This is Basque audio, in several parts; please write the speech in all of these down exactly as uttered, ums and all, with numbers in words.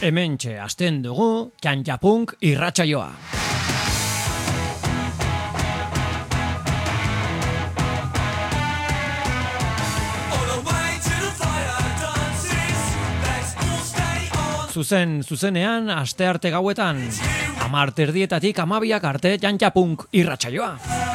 Hementxe hasten dugu Txantxapunk irratsaioa. Zuzen, zuzenean, astearte gauetan, hamar terdietatik hamabiak arte Txantxapunk irratsaioa.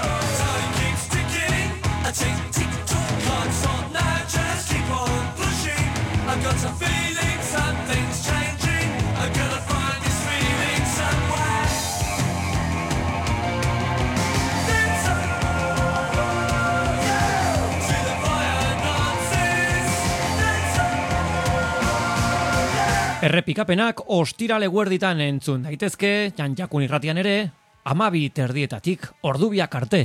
Errepikapenak ostirale guerditan entzun daitezke, Txantxakun irratian ere, hamabi terdietatik ordubiak arte.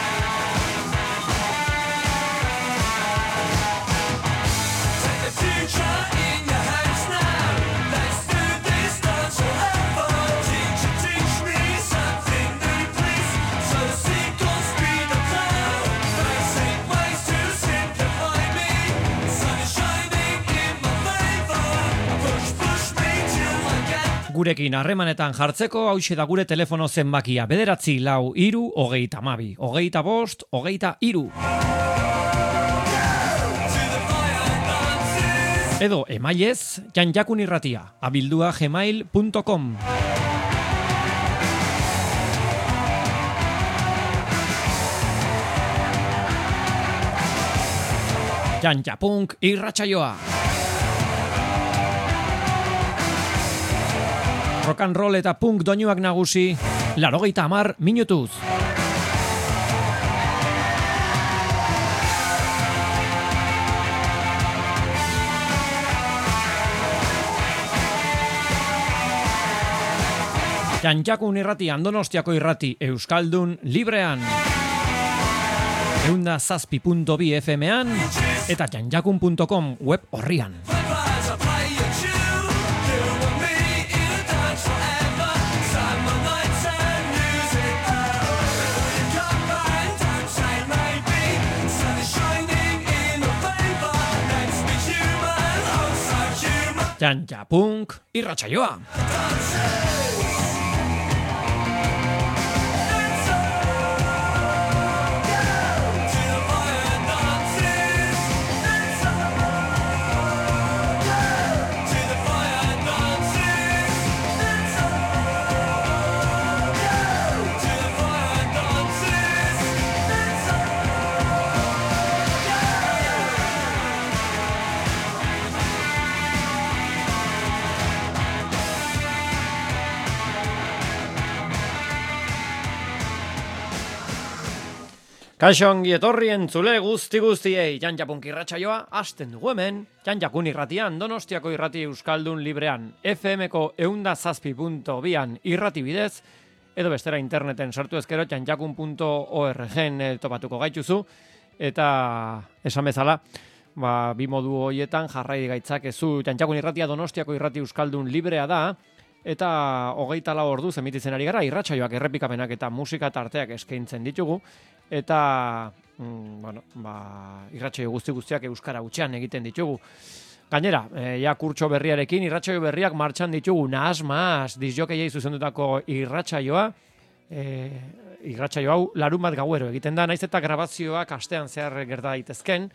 Gurekin harremanetan jartzeko hauxe da gure telefono zenbakia bederatzi lau hiru hogeita hamabi, hogeita bost, hogeita hiru. Edo emailez Txantxakun irratia abildua gmail punto com. Txantxapunk irratsaioa. Rock and roll eta punk doinuak nagusi, laurogeita hamar minutuz. Txantxakun irrati, Donostiako irrati, Euskaldun librean. Eunda zazpi punto bi F M-an eta txantxakun punto com web horrian. Txantxapunk irratsaioa. Kaixo ongi etorri entzule guzti guztiei, Txantxapunk irratsaioa hasten dugu hemen, Txantxakun irratian, Donostiako irrati Euskaldun librean, F M-ko eunda zazpi punto bian irrati bidez, edo bestera interneten sartu ezkero txantxakun punto org-en topatuko gaituzu, eta esan bezala, ba, bi modu horietan jarrai gaitzakezu Txantxakun irratia Donostiako irrati Euskaldun librea da, eta hogeita lau orduz emititzen ari gara, irratsaioak errepikapenak eta musika tarteak eskaintzen ditugu, eta mm, bueno, ba, irratsaio guzti guztiak euskara hutsean egiten ditugu. Gainera, e, ja kurtso berriarekin irratsaio berriak martxan ditugu, nahas maas disjokeiei zuzendutako irratsaioa, e, irratsaio hau larun bat gauero egiten da, naiz eta grabazioak astean zehar gerta daitezken,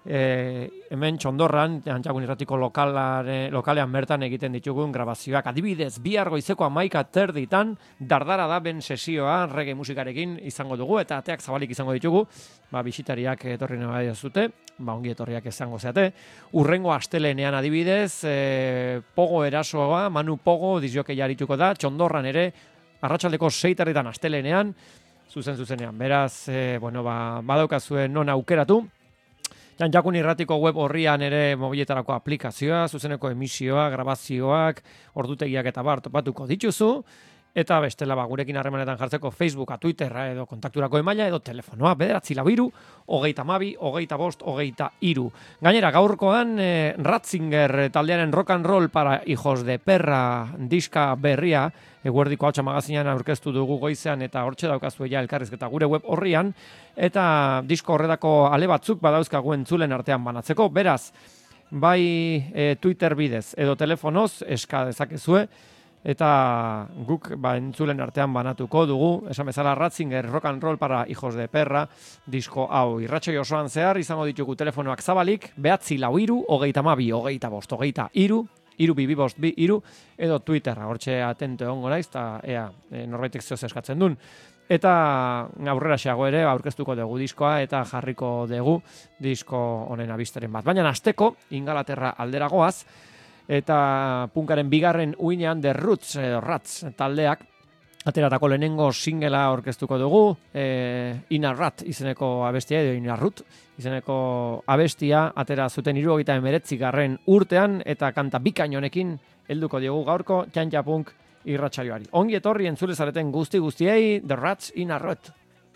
E, hemen Txondorran, Txantxakun irratiko lokalare, lokalean bertan egiten ditugun grabazioak. Adibidez, bihar goizeko hamaika terditan, dardara da ben sesioa reggae musikarekin izango dugu, eta ateak zabalik izango ditugu, ba, bisitariak etorri nahi zute, ba, ongi etorriak izango zeate. Urrengo astelenean adibidez, e, Pogo erasoa, Manu Pogo disjokeia arituko da, Txondorran ere, arratsaldeko sei terditan astelenean, zuzen zuzenean. Beraz, e, bueno, ba, badaukazue non aukeratu, Txantxakun irratiko web horrian ere mobiletarako aplikazioa, zuzeneko emisioa, grabazioak, ordutegiak eta bar topatuko dituzu, eta bestela ba, gurekin harremanetan jartzeko Facebooka, Twitterra edo kontakturako emaila edo telefonoa, bederatzi lau hiru, hogeita hamabi, hogeita bost, hogeita hiru. Gainera, gaurkoan eh, Ratzinger taldearen rock and roll para hijos de perra diska berria, eguerdiko hautsa magazinan aurkeztu dugu goizean eta hortxe daukazue ja elkarrizketa gure web horrian, eta disko horretako ale batzuk badauzkagu entzulen artean banatzeko, beraz, bai e, Twitter bidez edo telefonoz eska dezakezue, eta guk ba, entzulen artean banatuko dugu, esan bezala Ratzinger Rock and Roll para hijos de perra, disko hau irratsoi osoan zehar, izango ditugu telefonoak zabalik, behatzi lau iru, hogeita mabi, hogeita bost, hogeita iru, iru bibi bost bi iru, edo Twitterra, hortxe atento egongo naiz, eta ea, e, norbaitek zehoz eskatzen duen. Eta aurrera xeago ere aurkeztuko dugu diskoa eta jarriko dugu disko honen abisteren bat. Baina hasteko Ingalaterra alderagoaz, eta punkaren bigarren uinean The Roots, edo Rats taldeak, ateratako lehenengo singela aurkeztuko dugu, e, Ina Rat izeneko abestia, edo Ina Rut izeneko abestia, atera zuten hirurogeita hemeretzi garren urtean, eta kanta bikain honekin helduko diogu gaurko Janja Punk irratsaioari. Ongi etorri entzule zareten guzti guztiei, The Rats Ina Rut.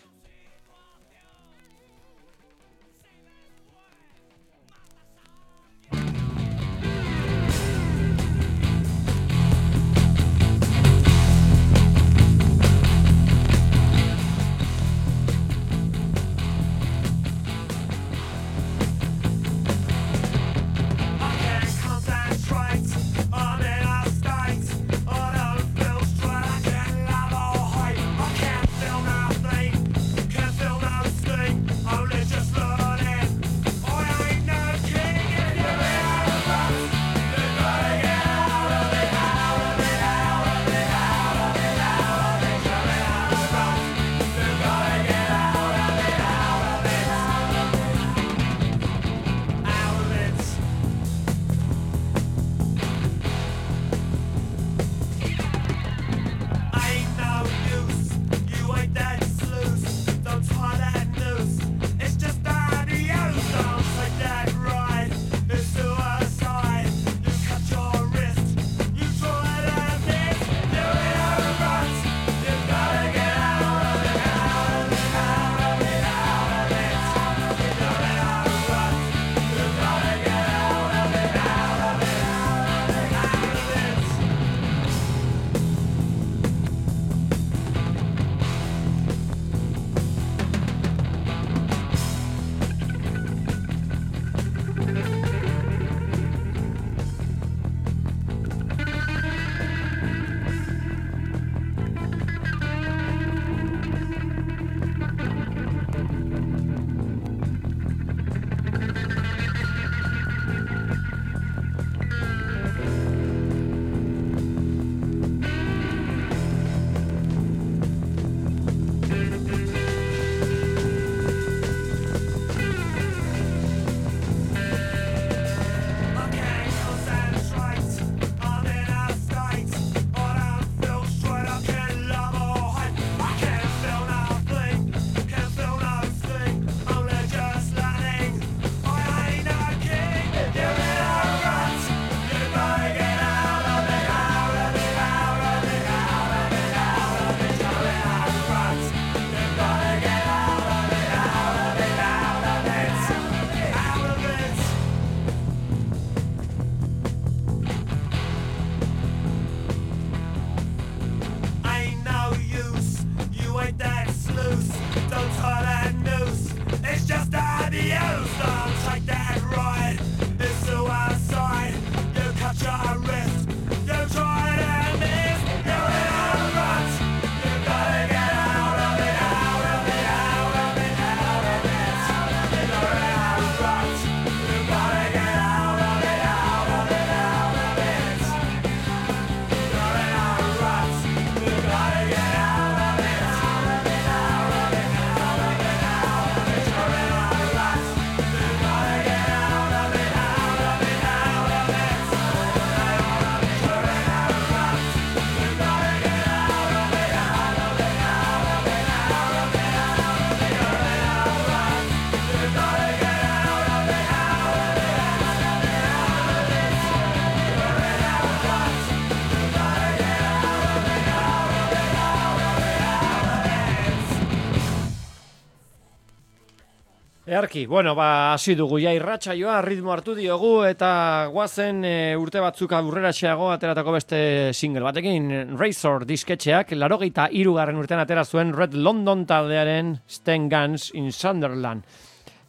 Earki, bueno, ba, hasi dugu ja irratsaioa, ritmo hartu diogu, eta guazen e, urte batzuk aurreraxeago ateratako beste single batekin, Razor disketxeak, larogeita hirugarren urtean atera zuen Red London taldearen Sten Guns in Sunderland.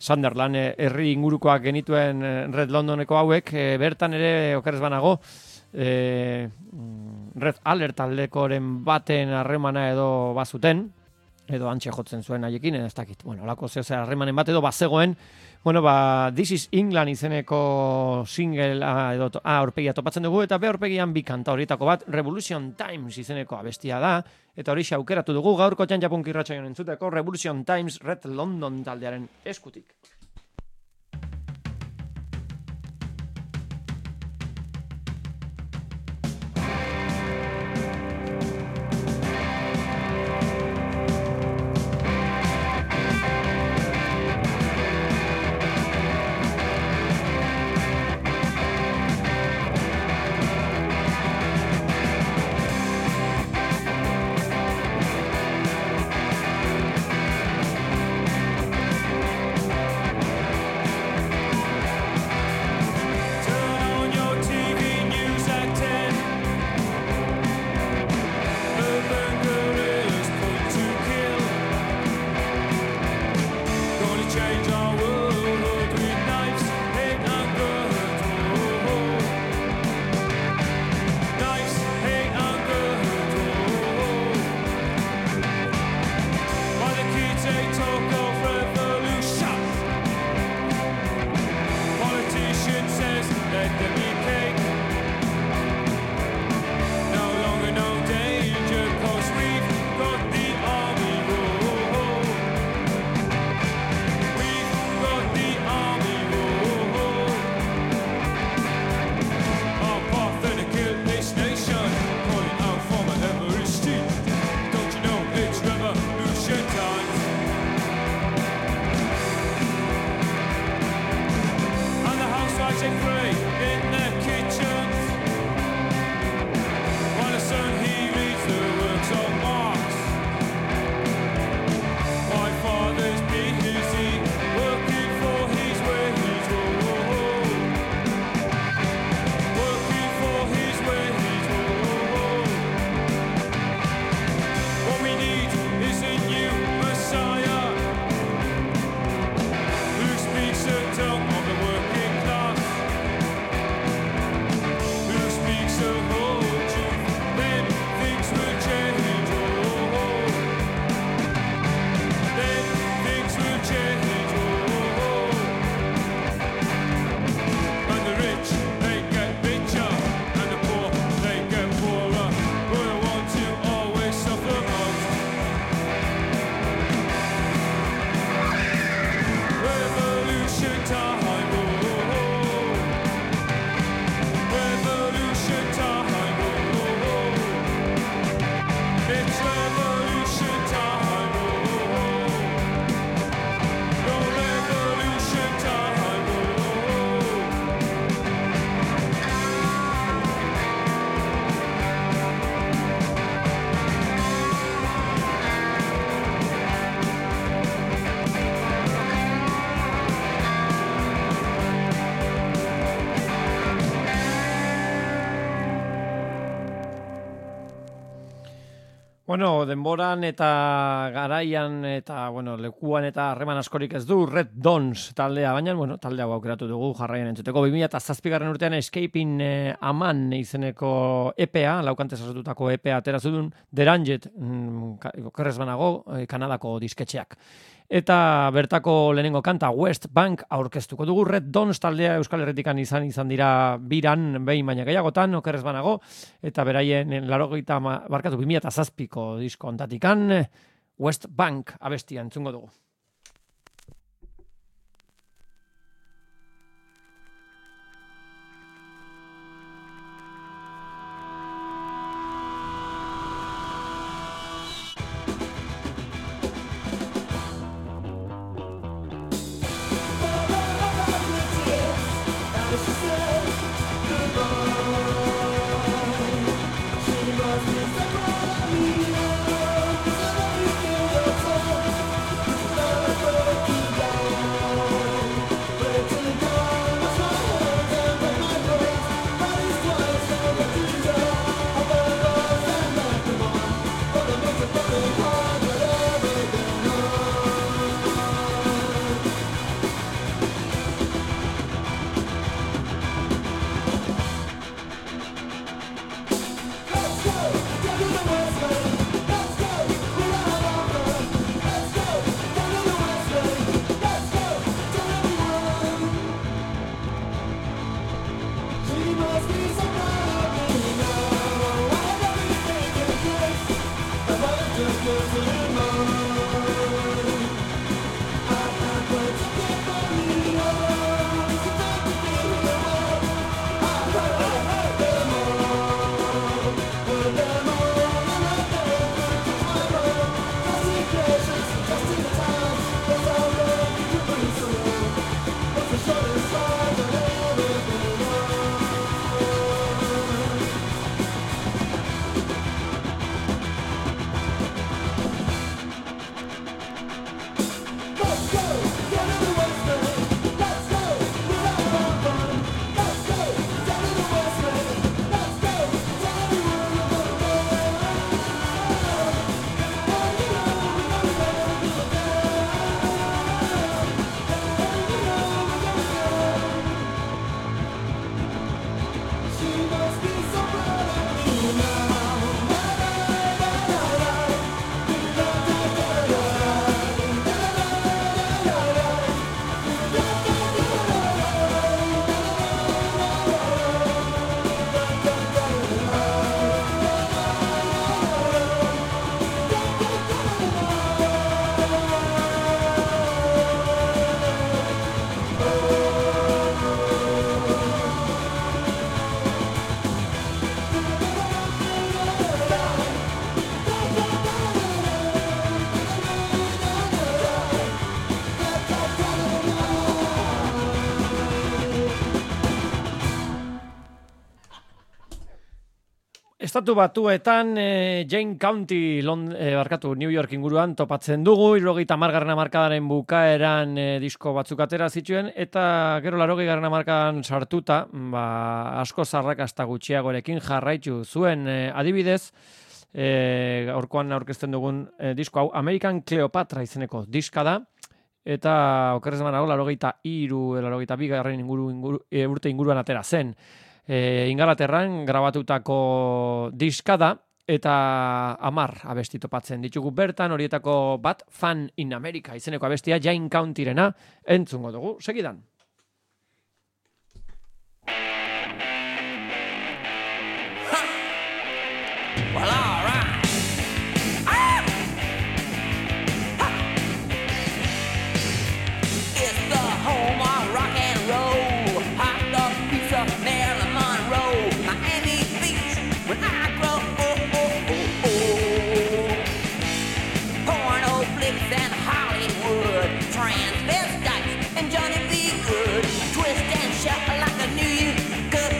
Sunderland herri ingurukoak genituen Red Londoneko hauek, e, bertan ere okerrez banago, e, Red Alert taldekoren baten harremana edo bazuten, edo antxe jotzen zuen haiekin, ez dakit, bueno, olako zehose harremanen bat edo bazegoen, bueno, ba, This is England izeneko single edo to, ah, aurpegia topatzen dugu, eta be aurpegian bi kanta horietako bat, Revolution Times izeneko abestia da, eta hori aukeratu dugu gaurko Janja Punk irratsaioan entzuteko Revolution Times Red London taldearen eskutik. Bueno, denboran eta garaian eta bueno, lekuan eta harreman askorik ez du Red Dons taldea, baina bueno, talde hau aukeratu dugu jarraian entzuteko. bi mila zazpigarren urtean Escaping eh, Aman izeneko E P A, laukantez osatutako E P A atera zuen Deranget, mm, okerrez banago, eh, Kanadako disketxeak. Eta bertako lehenengo kanta West Bank aurkeztuko dugu. Red Dons taldea Euskal Herritikan izan izan dira biran, behin baina gehiagotan, okerrez banago, eta beraien larogeita barkatu bi mila zazpiko disko ontatikan West Bank abestia entzungo dugu. She Estatu Batuetan e, Jane County Lond, e, barkatu, New York inguruan topatzen dugu, hirurogeita hamargarren hamarkadaren bukaeran e, disko batzuk atera zituen, eta gero laurogeigarren hamarkadan sartuta, ba, asko zarrakasta gutxiagorekin jarraitu zuen. E, adibidez, e, gaurkoan aurkezten dugun e, disko hau American Cleopatra izeneko diska da, eta okerrez manago laurogeita hiru, laurogeita bigarren inguru, inguru, e, urte inguruan atera zen. E, Ingalaterran grabatutako diska da, eta hamar abesti topatzen ditugu bertan, horietako bat Fan in America izeneko abestia Jane Countyrena entzungo dugu. Segidan. Well, all right. Ah! Ha! It's the home of rock and roll. Hot dog pizza, Marilyn Monroe. Miami Beach, when I grow oh, oh, oh, oh. Porno flicks and Hollywood. Transvestites and Johnny B. Good. Twist and shout like a New Year. Good.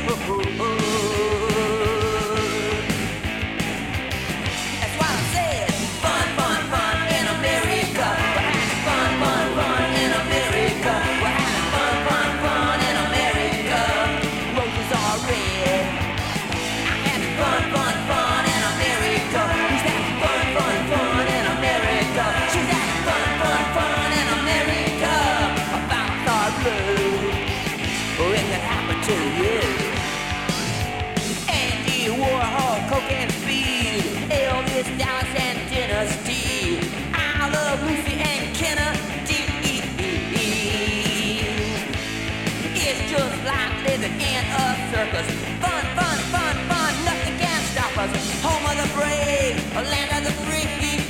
Circus. Fun, fun, fun, fun, nothing can stop us. Home of the brave, land of the free,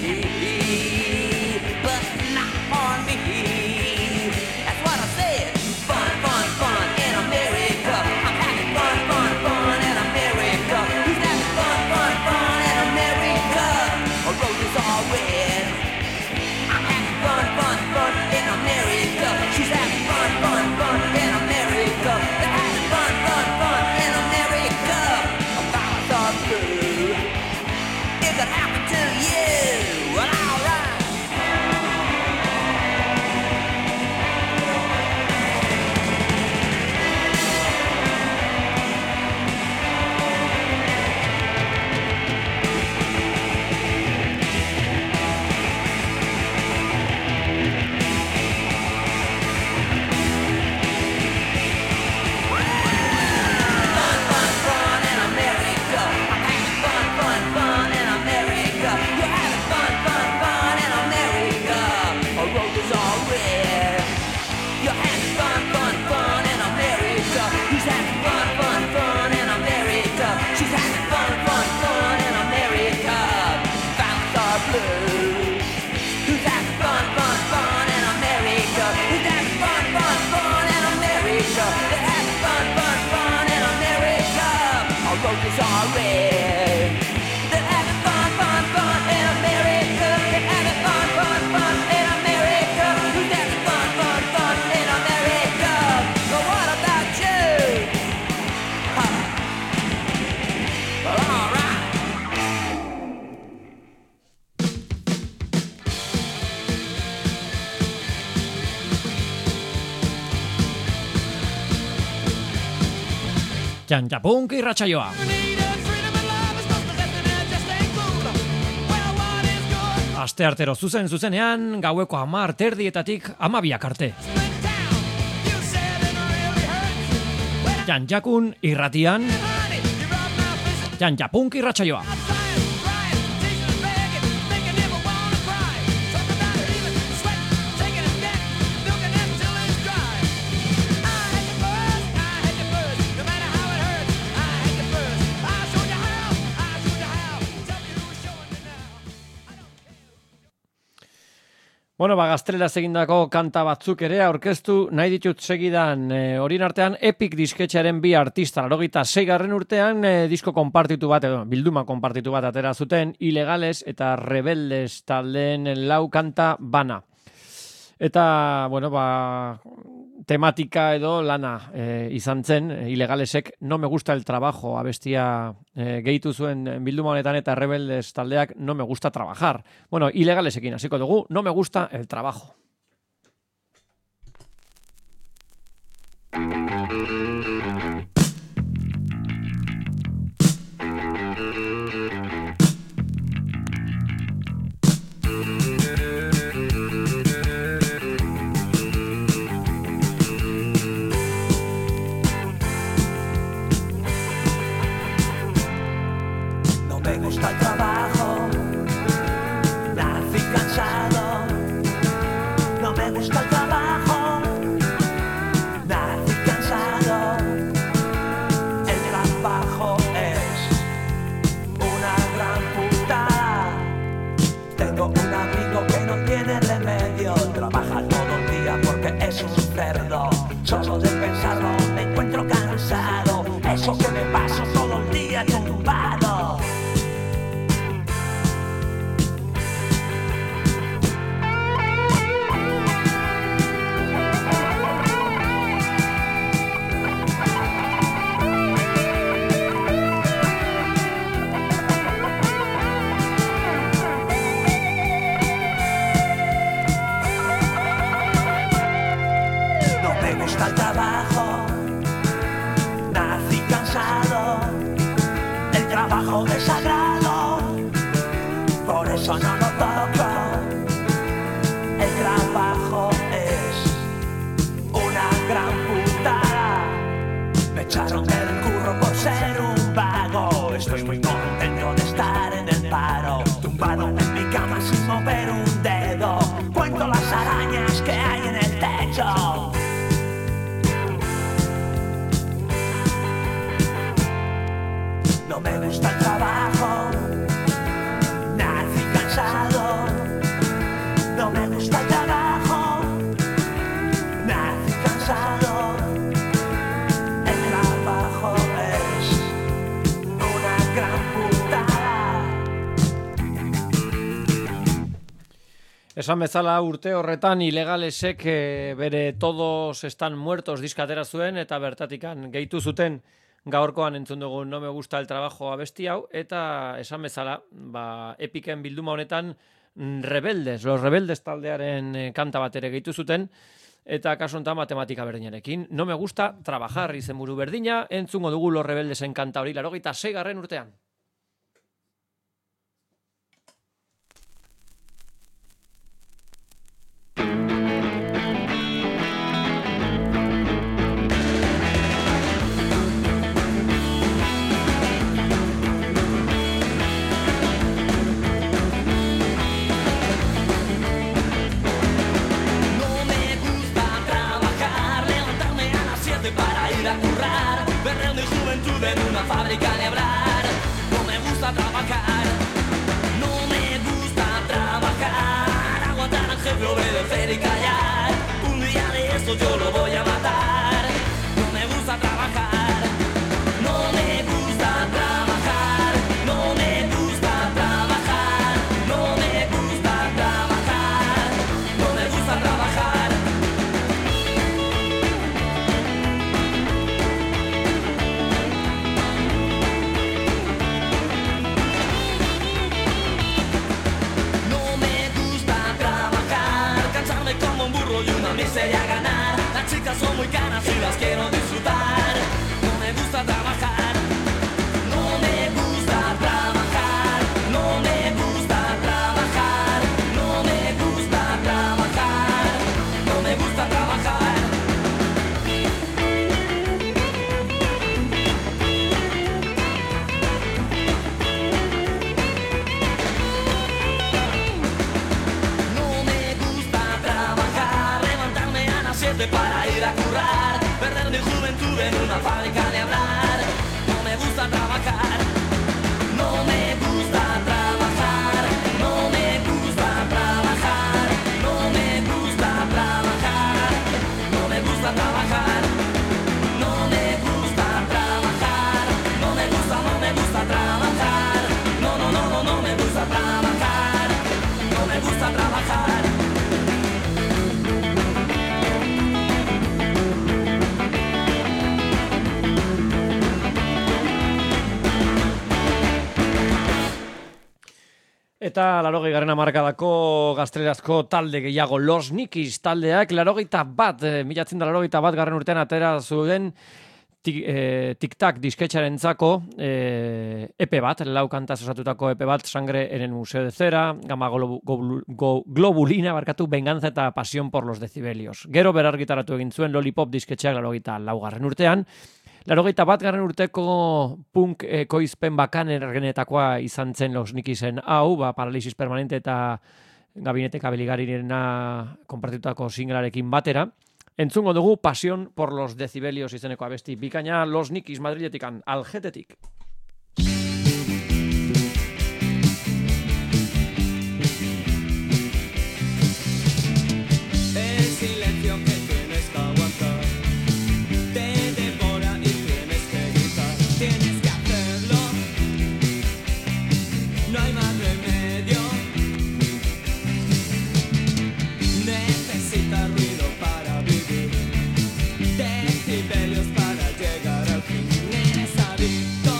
but not for me. That's what I said. Fun, fun, fun in America. I'm having fun, fun, fun in America. Who's having fun, fun, fun in America? Our roses are red. I'm having fun, fun, fun in America. She's having fun, fun, fun in America. They're having fun, fun, fun in America. Our flowers are blue. It could happen to you. Well, all right. She's having fun, fun, fun in America. Violets are blue. Janjapunk irratsaioa. Asteartero zuzen zuzenean, gaueko hamar terdietatik hamabiak arte. Janjakun irratian, Janjapunk irratsaioa. Bueno, ba, gazteleraz egindako kanta batzuk ere aurkeztu nahi ditut segidan, e, horien artean Epic disketxearen bi artista, laurogeita seigarren urtean e, disko konpartitu bat, edo bilduma konpartitu bat atera zuten, Ilegales eta Rebeldes taldeen lau kanta bana. Eta, bueno, ba, tematika edo lana e, izan zen, e, Ilegalesek No me gusta el trabajo abestia e, gehitu zuen bilduma honetan eta Rebeldes taldeak No me gusta trabajar. Bueno, Ilegalesekin hasiko dugu, No me gusta el trabajo. Al trabajo, nací cansado. No me gusta el trabajo, nací cansado. El trabajo es una gran putada. Tengo un amigo que no tiene remedio, trabaja todo el día porque es un cerdo. Solo de pensarlo me encuentro cansado. Eso que me paso todo el día tumbado. Al trabajo, nací cansado. El trabajo es sagrado, por eso no lo toco. El trabajo es una gran putada. Me echaron del curro por ser un vago. Estoy muy contento de estar en el paro, tumbado en mi cama sin mover un dedo. Cuento las arañas que hay en el techo. No me gusta el trabajo, nací cansado. No me gusta el trabajo, nací cansado. El trabajo es una gran putada. Esan bezala urte horretan Ilegalesek e, bere Todos están muertos diskatera zuen eta bertatikan gehitu zuten gaurkoan entzun dugu No me gusta el trabajo abesti hau, eta esan bezala, ba, Epiken bilduma honetan Rebeldes, los Rebeldes taldearen kanta bat ere gehitu zuten, eta kasu honetan matematika berdinarekin. No me gusta trabajar izenburu berdina, entzungo dugu los Rebeldesen kanta hori, laurogeita seigarren urtean. Para ir a currar, perder mi juventud en una fábrica de hablar. No me gusta trabajar, no me gusta trabajar. Aguantar al jefe, obedecer y callar. Un día de esto yo lo voy a matar. No me gusta trabajar, no me gusta trabajar. No me gusta trabajar, no me gusta trabajar. No me gusta trabajar. Y una miseria ganar. Las chicas son muy caras y las quiero disfrutar. No me gusta trabajar. ir a currar, perder mi juventud en una fábrica de hablar. No me gusta trabajar, no me gusta trabajar, no me gusta trabajar, no me gusta trabajar, no me gusta trabajar, no me gusta trabajar, no me gusta, no me gusta trabajar, no, no, no, no, no me gusta trabajar, no me gusta trabajar. Eta larogei garren hamarkadako gaztelerazko talde gehiago, Los Nikis taldeak, larogeita bat, e, milatzen da larogeita bat garren urtean atera zuen tik, e, TikTok disketxarentzako e, epe bat, lau kantaz osatutako epe bat, Sangre en el Museo de Cera, Gama Globu, Globu, Globulina, barkatu, Venganza eta Pasión por los Decibelios. Gero berargitaratu egin zuen Lollipop disketxeak larogeita lau garren urtean, Larogeita bat garren urteko punk ekoizpen bakanergenetakoa izan zen Los Nikisen hau, ba, Paralisis Permanente eta Gabinete Kabeligarirena konpartitutako singlarekin batera. Entzungo dugu Pasión por los Decibelios izeneko abesti bikaina Los Nikis Madriletikan, Algetetik. El silencio que tienes que aguantar te devora y tienes que gritar, tienes que hacerlo, no hay más remedio. Necesitas ruido para vivir, decibelios para llegar al fin. Eres adicto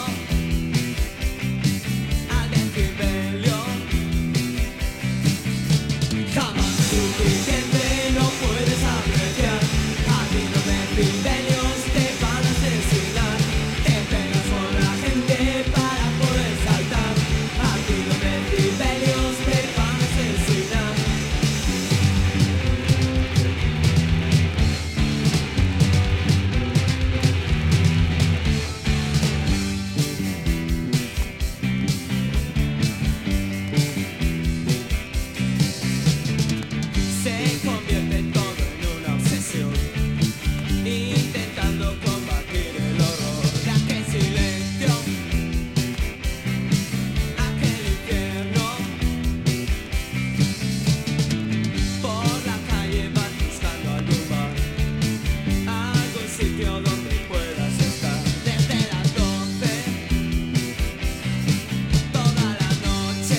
al decibelio, jamás suficiente, no puedes apreciar. A ti los decibelios te van a asesinar, te pegas con la gente para poder saltar. A ti los decibelios te van a asesinar. Se convierte todo en una obsesión, intentando combatir el horror de aquel silencio, aquel infierno. Por la calle vas buscando algún bar, algún sitio donde puedas estar. Desde las doce, toda la noche,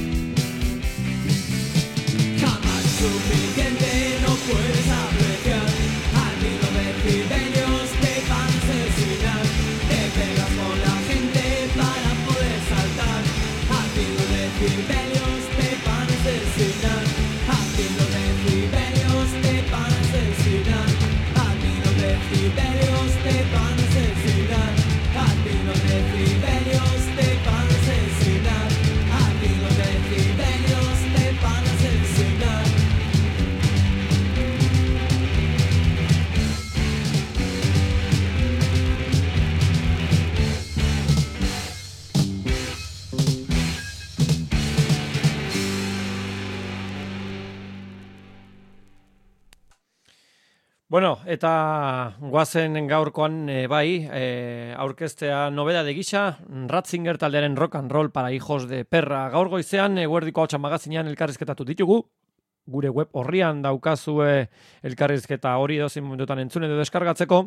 jamás suficiente, no puedes apreciar. Al mil decibelios te van a asesinar, te pegas con la gente para poder saltar. Al mil decibelios te van a asesinar, al mil decibelios te van a asesinar, al mil decibelios te van a asesinar, al mil decibelios te van a asesinar, al mil decibelios te van a asesinar. Bueno, eta guazen gaurkoan e, bai, e, aurkeztea nobedade gisa, Ratzinger taldearen rock and roll para hijos de perra. Gaur goizean, eguerdiko hotxa magazinean elkarrizketatu ditugu, gure web horrian daukazue elkarrizketa hori dozin momentutan entzun edo deskargatzeko,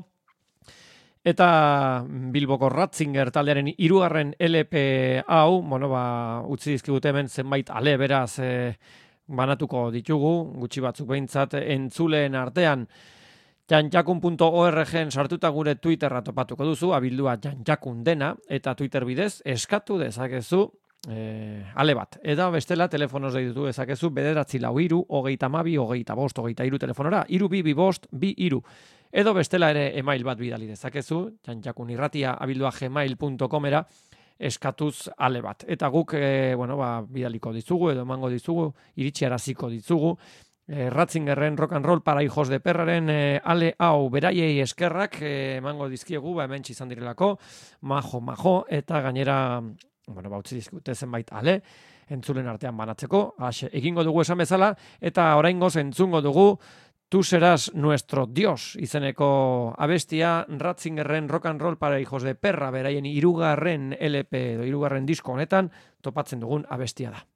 eta Bilboko Ratzinger taldearen hirugarren L P hau, bueno, ba, utzi dizkigute hemen zenbait ale beraz e, banatuko ditugu, gutxi batzuk behintzat entzuleen artean. janjakun punto org-en sartuta gure Twitterra topatuko duzu, abildua janjakun dena, eta Twitter bidez eskatu dezakezu e, ale bat. Eta bestela telefonoz deitu dezakezu bederatzi lau hiru, hogeita hamabi, hogeita bost, hogeita hiru telefonora, hiru bi bi bost, bi hiru. Edo bestela ere email bat bidali dezakezu, janjakunirratia abildua gmail punto comera, eskatuz ale bat. Eta guk e, bueno, ba, bidaliko dizugu, edo emango dizugu, iritsiaraziko dizugu, E, Ratzingerren rock and roll para hijos de perraren e, ale hau beraiei eskerrak e, emango dizkiegu, ba hemen izan direlako, majo, majo, eta gainera, bueno, ba, utzi dizkute zenbait ale, entzulen artean banatzeko, haxe, egingo dugu esan bezala, eta oraingoz entzungo dugu Tu serás nuestro Dios izeneko abestia Ratzingerren Rock and Roll para hijos de perra beraien hirugarren L P edo hirugarren disko honetan topatzen dugun abestia da.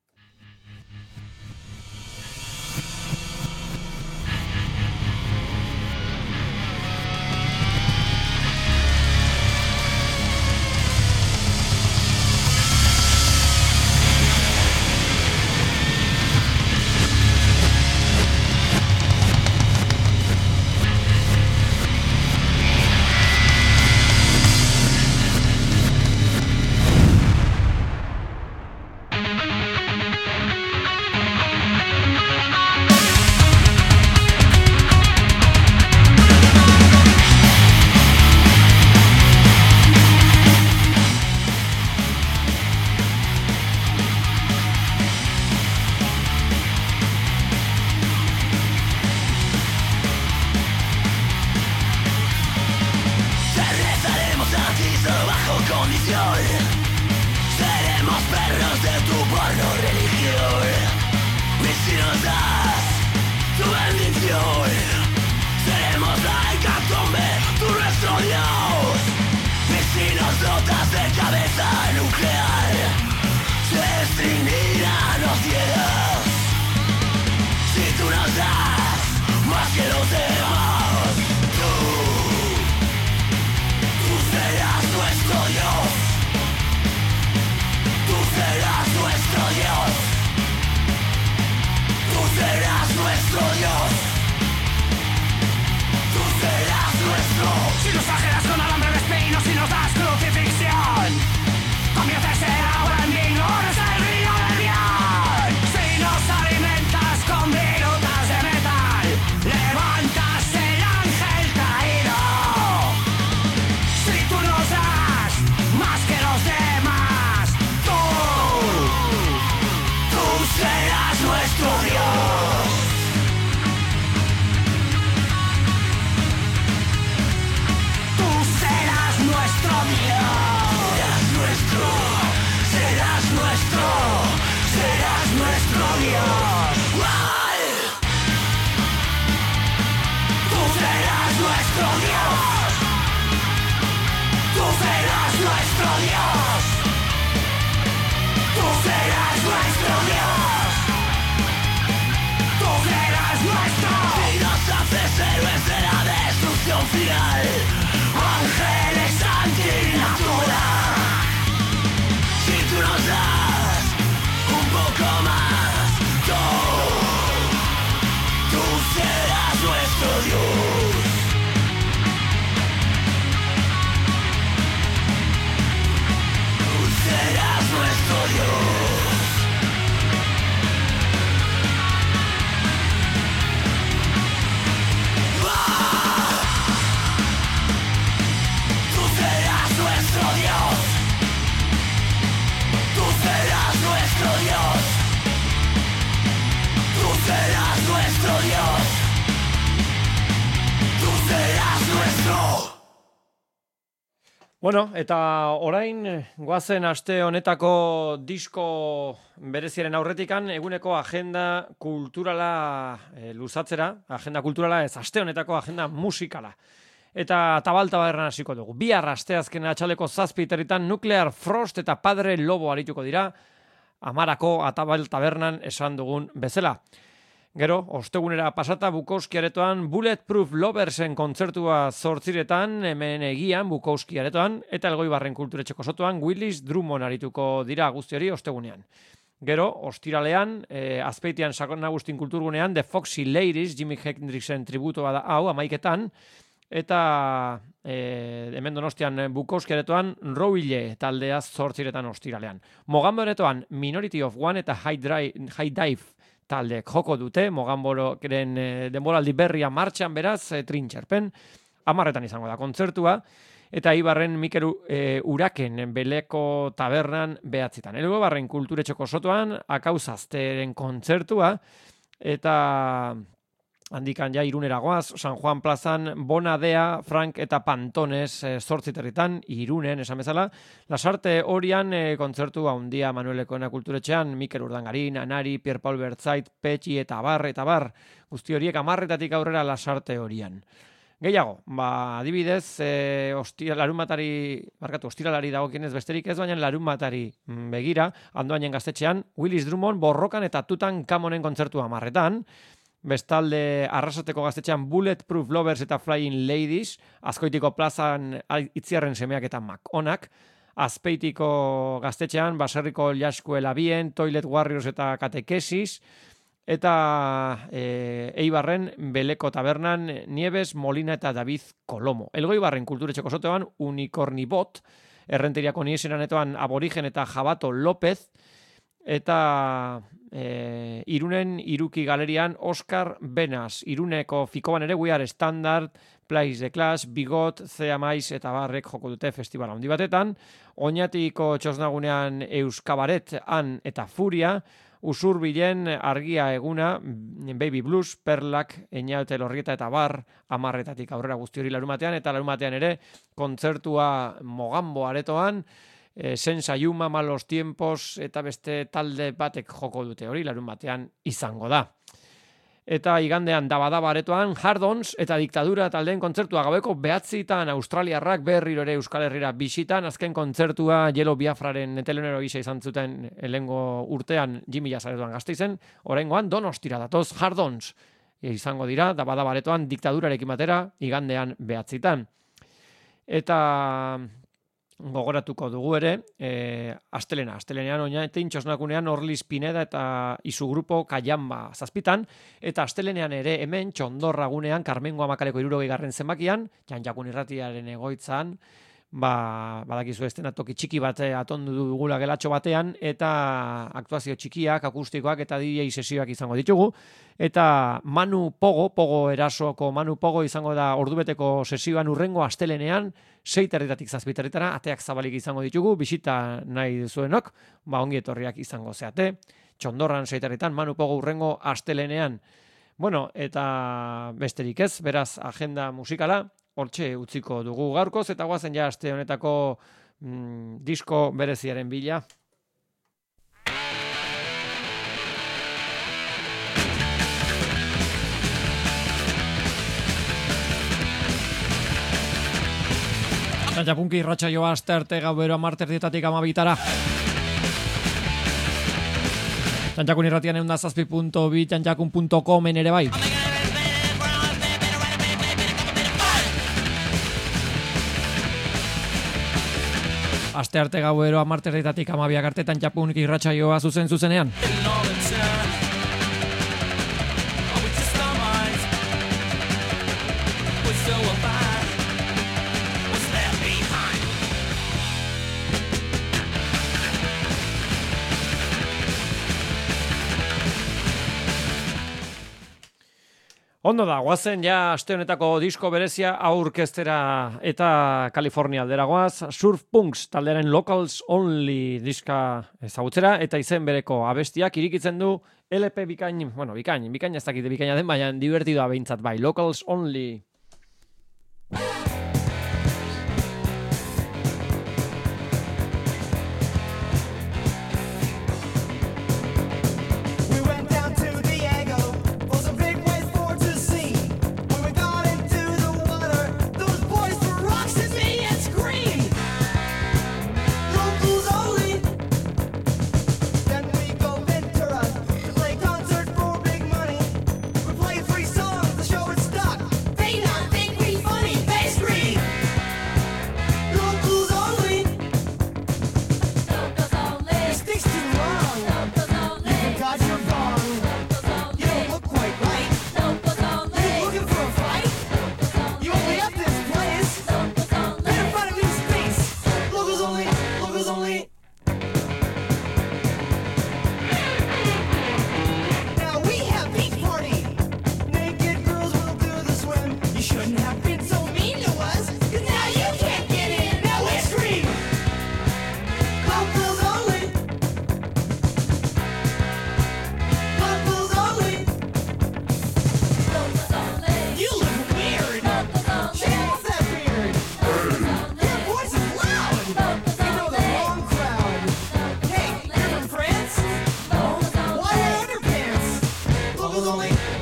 Bueno, eta orain goazen aste honetako disko bereziaren aurretikan eguneko agenda kulturala e, luzatzera, agenda kulturala ez aste honetako agenda musikala. Eta tabaltabarran hasiko dugu. Bihar asteazken atxaleko zazpi teritan Nuclear Frost eta Padre Lobo arituko dira, Amarako Atabal Tabernan esan dugun bezala. Gero, ostegunera pasata Bukowski aretoan Bulletproof Loversen kontzertua zortziretan, hemen egian Bukowski aretoan, eta Elgoibarren kulturetxeko sotoan Willis Drummond arituko dira guzti hori ostegunean. Gero, ostiralean, eh, Azpeitian Sakon Agustin kulturgunean The Foxy Ladies, Jimi Hendrixen tributoa da hau, amaiketan, eta eh, hemen Donostian Bukowski aretoan Rouille taldea zortziretan ostiralean. Mogambo aretoan Minority of One eta High, Drive, High Dive taldeek joko dute, Mogambororen e, denboraldi berria martxan beraz, e, trintxerpen, amarretan izango da kontzertua, eta Ibarren Mikel e, Uraken Beleko tabernan behatzitan. Elgoibarren kulturetxoko sotoan, akauzazteren kontzertua, eta handikan ja Irunera goaz, San Juan plazan Bonadea, Frank eta Pantones e, zortziterritan, Irunen, esan bezala. Lasarte horian e, kontzertu handia Manuel Ekoena kulturetxean, Mikel Urdangarin, Anari, Pierre Paul Bertzait, Petxi eta bar, eta bar, guzti horiek amarretatik aurrera Lasarte horian. Gehiago, ba, adibidez, e, ostia, larunbatari, barkatu, ostiralari dagokienez besterik ez, baina larunbatari begira, Andoainen gaztetxean, Willis Drummond, Borrokan eta Tutan Kamonen kontzertua amarretan, bestalde Arrasateko gaztetxean Bulletproof Lovers eta Flying Ladies, Azkoitiko plazan Itziarren semeak eta Makonak, Azpeitiko gaztetxean Baserriko Jaskuela Bien, Toilet Warriors eta Katekesis, eta e, Eibarren Beleko Tabernan Nieves, Molina eta David Kolomo. Elgoibarren kulturetxeko sotean Unicornibot, Errenteriako Niesenanetoan Aborigen eta Jabato López, eta e, Irunen Iruki Galerian Oscar Benas, Iruneko Fikoban ere We Are Standard, Place the Clash, Bigot, Zea Maiz eta barrek joko dute festivala handi batetan, Oñatiko txosnagunean Euskabaret, Han eta Furia, Usurbilen Argia Eguna, Baby Blues, Perlak, Eñaute Lorrieta eta bar, amarretatik aurrera guzti hori larumatean, eta larumatean ere kontzertua Mogambo aretoan, e, Sensa Yuma, Malos Tiempos, eta beste talde batek joko dute hori larumatean izango da. Eta igandean Dabadaba aretoan Hardons eta Diktadura taldeen kontzertua gaueko behatzitan Australiarrak berriro ere Euskal Herrira bisitan, azken kontzertua Yellow Biafraren telenero gisa izan zuten helengo urtean Jimmy Jazaretoan Gasteizen, oraingoan Donostira datoz Hardons izango dira Dabadaba aretoan Diktadurarekin batera igandean behatzitan. Eta gogoratuko dugu ere, e, astelena, astelenean oinaetin txosnakunean Orliz Pineda eta Izugrupo Kayamba zazpitan, eta astelenean ere hemen Txondorragunean Karmengo Amakaleko hirurogei garren zenbakian, Jan Jakun irratiaren egoitzan, ba, badakizu estenatoki txiki bat atondu dugula gelatxo batean, eta aktuazio txikiak, akustikoak eta D J sesioak izango ditugu, eta Manu Pogo, Pogo erasoko Manu Pogo izango da ordubeteko sesioan urrengo astelenean, seiterritatik zazpiterritara, ateak zabalik izango ditugu, bisita nahi duzuenok, ba ongi etorriak izango zeate, Txondorran seiterritan, Manu Pogo urrengo astelenean. Bueno, eta besterik ez, beraz agenda musikala, hortxe utziko dugu gaurkoz, eta guazen ja aste honetako mm, disko bereziaren bila. Txantxapunki irratsaioa astearte gauero amarterdietatik amabitara. Txantxakun irratian eunda zazpi punto bi, txantxakun punto comen ere bai. Astearte gauero amarterdietatik amabiak arte txantxapunki irratsaioa zuzen zuzenean. Ondo da, guazen ja aste honetako disko berezia aurkeztera eta Kalifornia aldera goaz, Surf Punks taldearen Locals Only diska ezagutzera, eta izen bereko abestiak irikitzen du L P bikain, bueno, bikain, bikain ez dakite bikaina den, baina divertidoa behintzat bai, Locals Only. They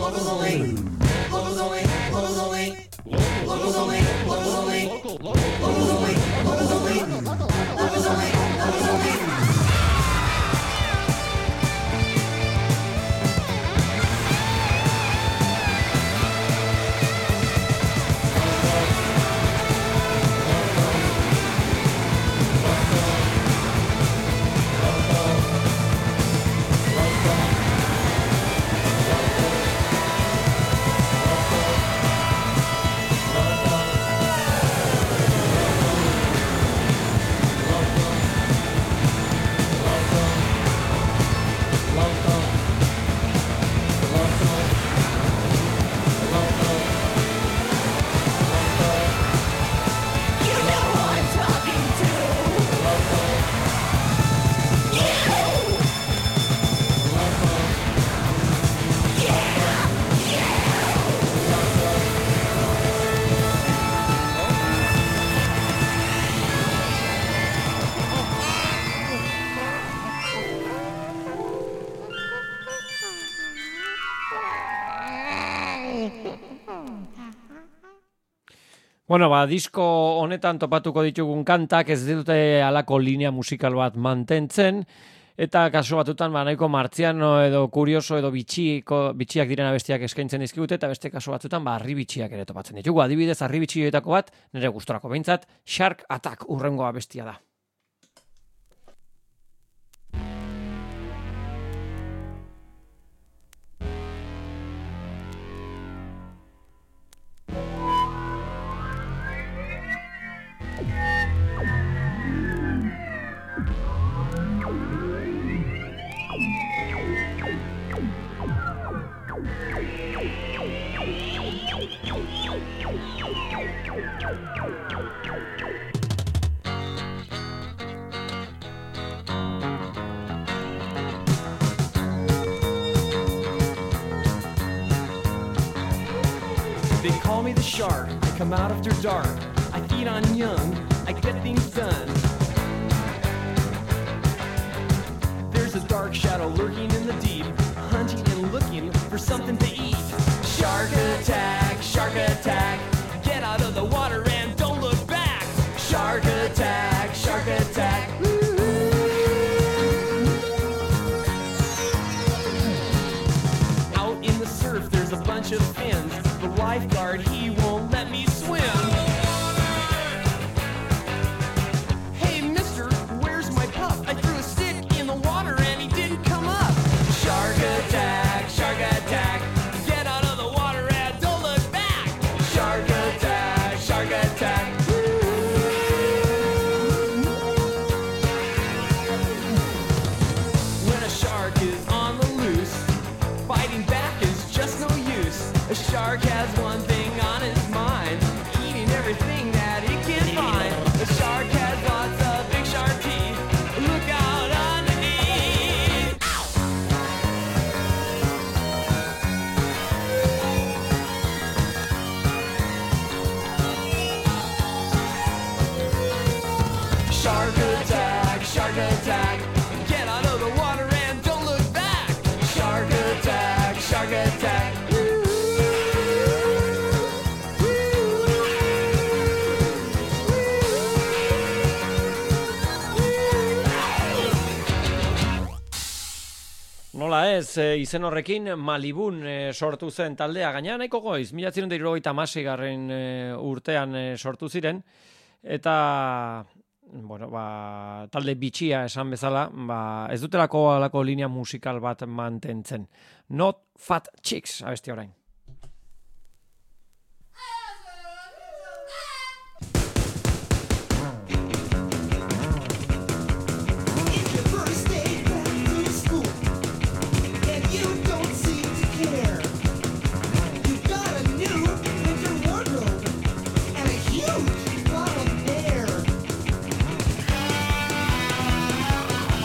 Bueno, ba, disko honetan topatuko ditugun kantak ez dute halako linea musikal bat mantentzen, eta kasu batutan ba, nahiko martziano edo kurioso edo bitxiko, bitxiak diren abestiak eskaintzen dizkigute, eta beste kasu batzutan ba, harri bitxiak ere topatzen ditugu. Adibidez, harri bitxioetako bat, nire gustorako behintzat, Shark Attack urrengo abestia da. They call me the shark, I come out after dark. I feed on young, I get things done. There's a dark shadow lurking in the deep, hunting and looking for something to eat. Shark attack, shark attack, get out of the water and don't look back. Shark attack, shark attack. Out in the surf there's a bunch of fins. The lifeguard, he won't let me swim. Hey mister, where's my pup? I threw a stick in the water and he didn't come up. Shark attack, shark attack, get out of the water and don't look back. Shark attack, shark attack. When a shark is on the loose, fighting back is just no use. A shark has one thing on his mind, eating everything that it can find. The shark has lots of big sharp teeth. Look out underneath. Shark attack, shark attack, get out of the water and don't look back. Shark attack, shark attack. Nola ez, e, izen horrekin Malibun e, sortu zen taldea, gaina nahiko goiz, mila bederatziehun eta hirurogeita hamasei garren e, urtean e, sortu ziren, eta bueno, ba, talde bitxia esan bezala, ba, ez dutelako alako linea musikal bat mantentzen. Not Fat Chicks, abesti orain.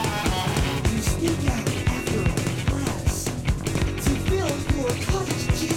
Cheese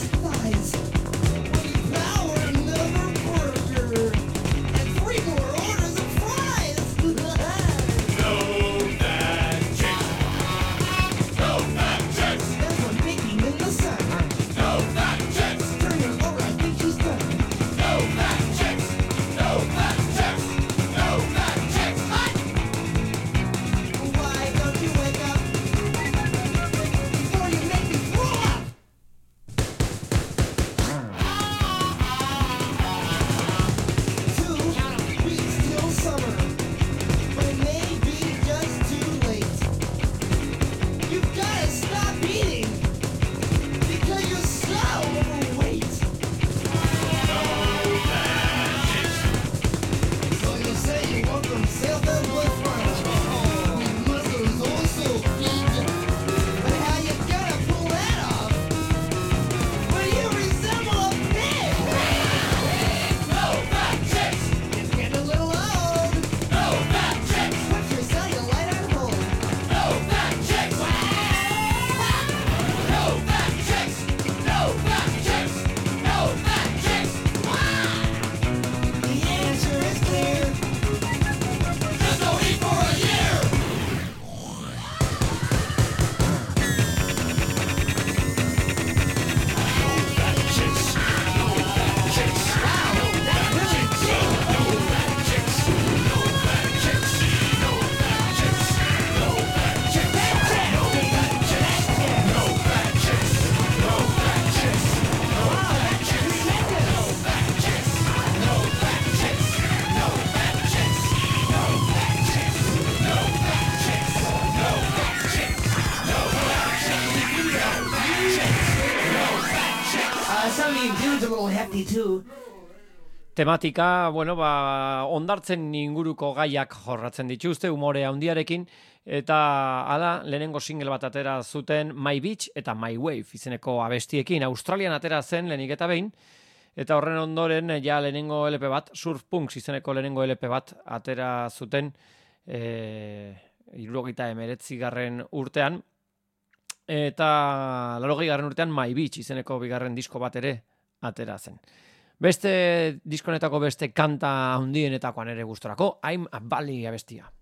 I mean, dude's a little hefty too. Tematika, bueno, ba, ondartzen inguruko gaiak jorratzen dituzte, umore handiarekin, eta hala, lehenengo single bat atera zuten My Beach eta My Wave izeneko abestiekin. Australian atera zen lehenik eta behin, eta horren ondoren ja lehenengo L P bat, Surf Punks izeneko lehenengo L P bat atera zuten e, hirurogeita hemeretzi garren urtean, eta laurogei garren urtean My Beach izeneko bigarren disko bat ere atera zen. Beste diskonetako beste kanta handienetakoan ere gustorako, I'm a Valley abestia.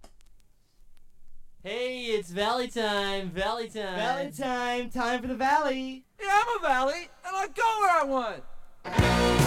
Hey, it's Valley time, Valley time. Valley time, time for the valley. Yeah, I'm a valley, and I go where I want.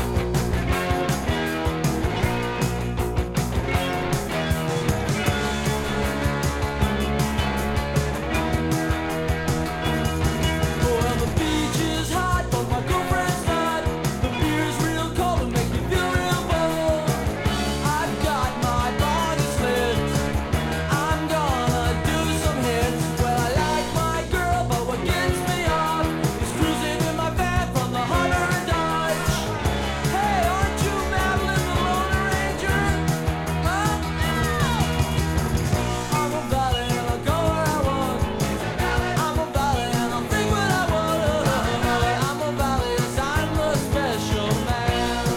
Well, the beach is hot, but my girlfriend's not. The beer's real cold and make me feel real bold. I've got my body slipped. I'm gonna do some hits. Well, I like my girl, but what gets me off is cruising in my van from the Hummer and Dodge. Hey, aren't you Madeline the Lone Ranger? Huh? I'm a valley and I'll go where I want. I'm a valley and I'll think what I want. I'm a valley 'cause I'm the special man.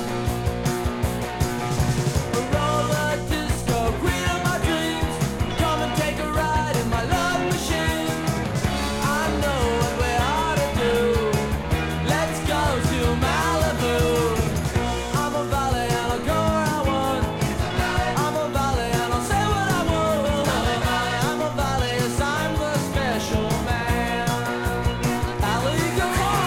A roller disco, queen of my dreams. Come and take a ride in my love machine. I know what we ought to do. Let's go to Malibu. I'm a valley and I'll go where I want. I'm a valley and I'll say what I want. I'm a valley 'cause I'm the special man. Valley, come on.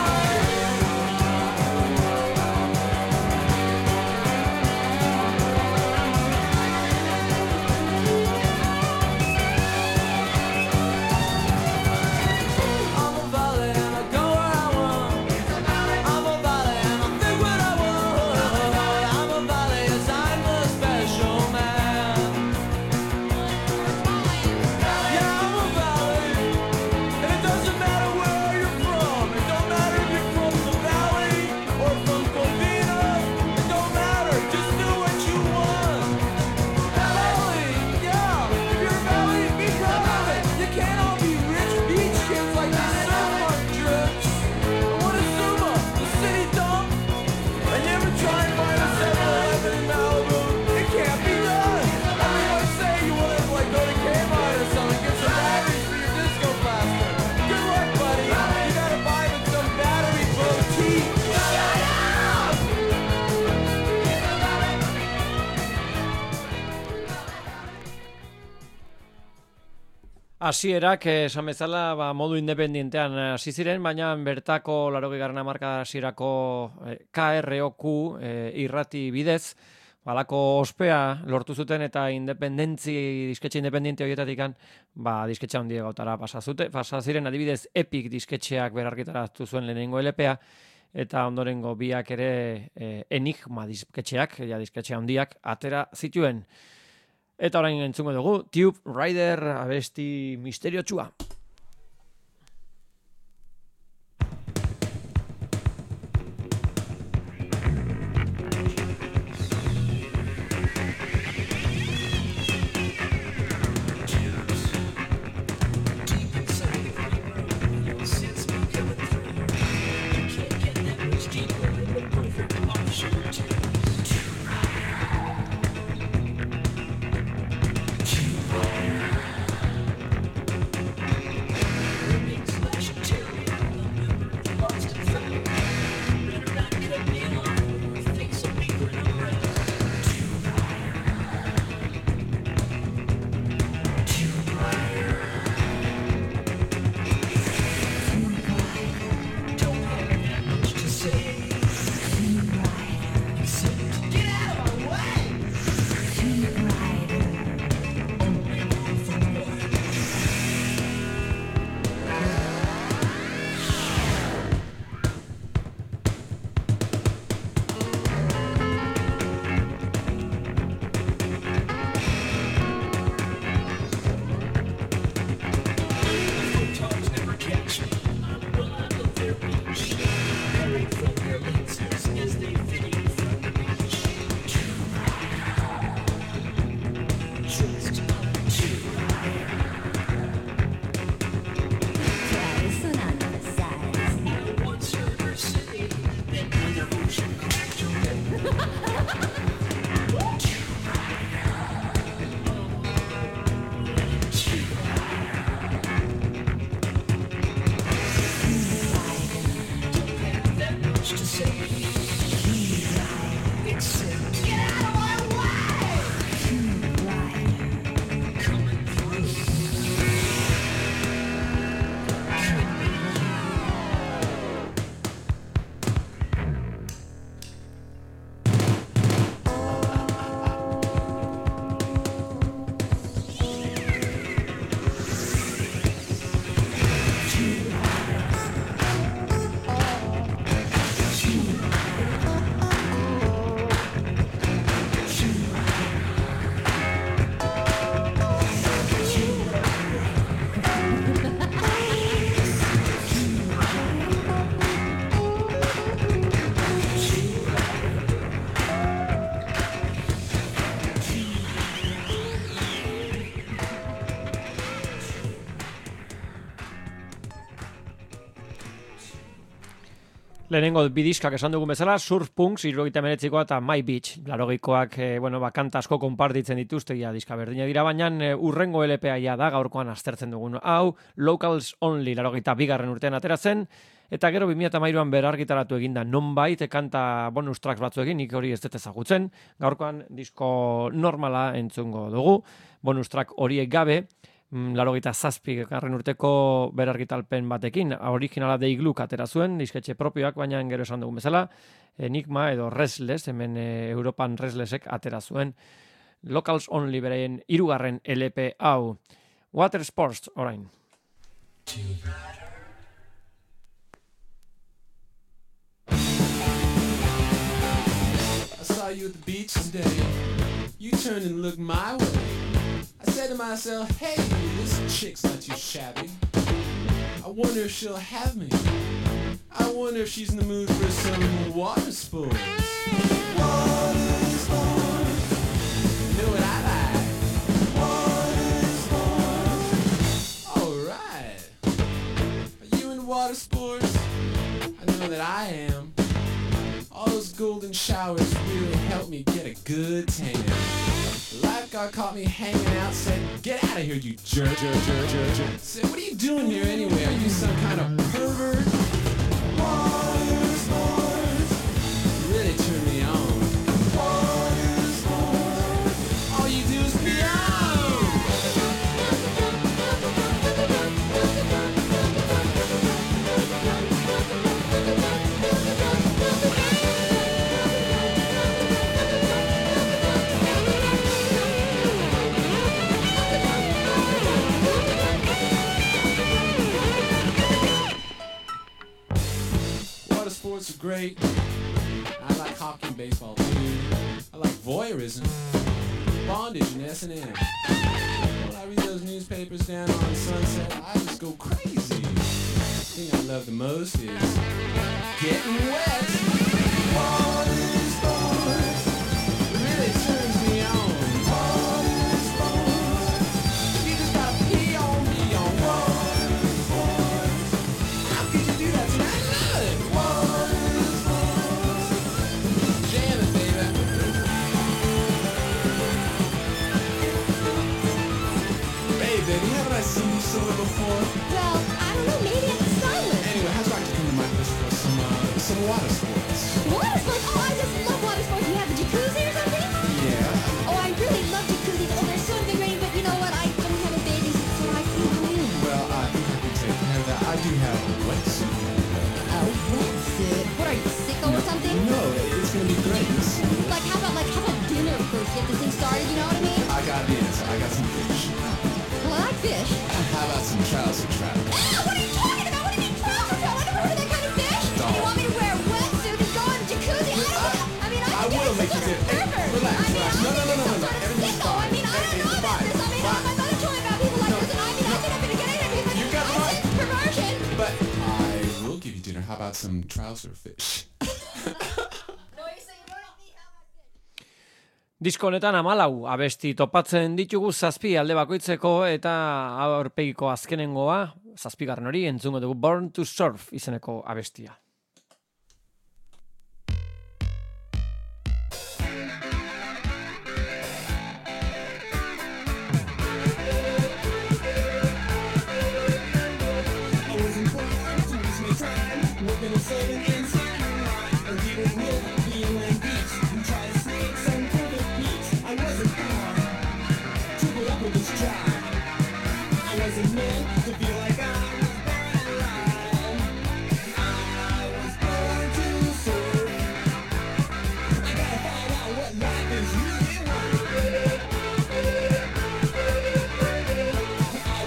I'm a valley and I go where I want. I'm a valley and I think what I want. I'm a valley 'cause I'm the special man. Yeah, I'm a valley. And it doesn't matter where you're from. It don't matter if you're from the valley or from Covina. It don't matter. Just do what you want. Valley, yeah. If you're a valley, be proud of it. You can't all be rich beach kids like these surfboard jerks. I want to Zuma, the city dump. I never try and find a seven eleven in Malibu. It can't be done. Everyone say you want to like go to Kmart or something, get some batteries for your disco blaster. Good luck, buddy. You gotta buy them some battery boutique. Shut up! Hasierak eh, esan bezala ba, modu independentean eh, hasi ziren, baina bertako laurogeigarren hamarkada hasierako eh, K R O Q eh, irrati bidez, balako ospea lortu zuten eta independentzi, disketxe independente horietatikan, ba, disketxe handia gautara pasa zute, pasa ziren adibidez Epic disketxeak berargitaratu zuen lehenengo L P A, eta ondorengo biak ere eh, Enigma disketxeak, ja disketxe handiak, atera zituen. Eta orain entzungo dugu, Tube Rider abesti misteriotsua. Lehenengo bidiskak esan dugun bezala, Surf Punks, hirurogeita hemeretzikoa eta My Beach. Laurogikoak, e, bueno, ba, kanta asko konpartitzen dituzte, ja, diska berdina dira, baina e, urrengo L P A ja da, gaurkoan aztertzen dugun. Hau, Locals Only, laurogeita bigarren urtean atera zen, eta gero bi mila hamairuan berargitaratu eginda nonbait, kanta bonus tracks batzuekin, nik hori ez dut ezagutzen. Gaurkoan disko normala entzungo dugu, bonus track horiek gabe, laurogeita zazpi garren urteko berargitalpen batekin, originala The Igluk atera zuen, disketxe propioak, baina gero esan dugun bezala, Enigma edo Restless, hemen e, Europan Restlessek atera zuen, Locals Only beraien hirugarren L P hau, Water Sports orain. I saw you at the beach today. You turned and looked my way. I said to myself, hey, this chick's not too shabby. I wonder if she'll have me. I wonder if she's in the mood for some water sports. Water sports. You know what I like? Water sports. All right. Are you into water sports? I know that I am. All those golden showers really help me get a good tan. The lifeguard caught me hanging out, said, get out of here, you jerk, jerk, jerk, jerk, jerk. Said, what are you doing here anyway? Are you some kind of pervert? Water sports really turn me on. Water sports, all you do is be on. Sports are great. I like hockey and baseball too. I like voyeurism, bondage and S and M. When I read those newspapers down on Sunset, I just go crazy. The thing I love the most is getting wet. Water sports really turns me on. Water sports, you just gotta pee on me on water sports. How could you do that to me? I love it. Haven't I seen you somewhere before? Well, I don't know, maybe at the Starlet. Anyway, how'd you like to come to my place for some, uh, some water sports? Water sports? Oh, I just love water sports. You have the jacuzzi or something? Yeah. Oh, I really love jacuzzis. Oh, they're so invigorating, but you know what? I don't have a bathing suit, so I can't go in. Well, I think I can take care of that. I do have a wetsuit. A wetsuit? What are you, sicko or something? No, it's gonna be great. Like, how about, like, how about dinner first? Get this thing started, you know what I mean? I got the answer. I got some fish. Well, I like fish. How about some trouser trap? Ah, what are you talking about? What do you mean trouser trap? I never heard of that kind of fish. Dog. You want me to wear a wetsuit and go in the jacuzzi? I don't know. I mean, I, I think will it's make you some dip. sort of Hey, pervert. relax, I mean, relax. I No, no, think no, it's no, some no, sort of everything's sicko. I fine. mean, I don't know Everything's about fine. this. I mean, Fine. my mother told me about people like No, this, and I mean, I no. think I'm gonna get it because You got it I right. sense perversion. But I will give you dinner. How about some trouser fish? Disko honetan hamalau abesti topatzen ditugu zazpi alde bakoitzeko eta aurpegiko azkenengoa, zazpigarren hori entzungo dugu Born to Surf izeneko abestia.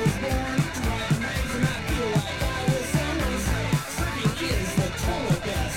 Is the total best.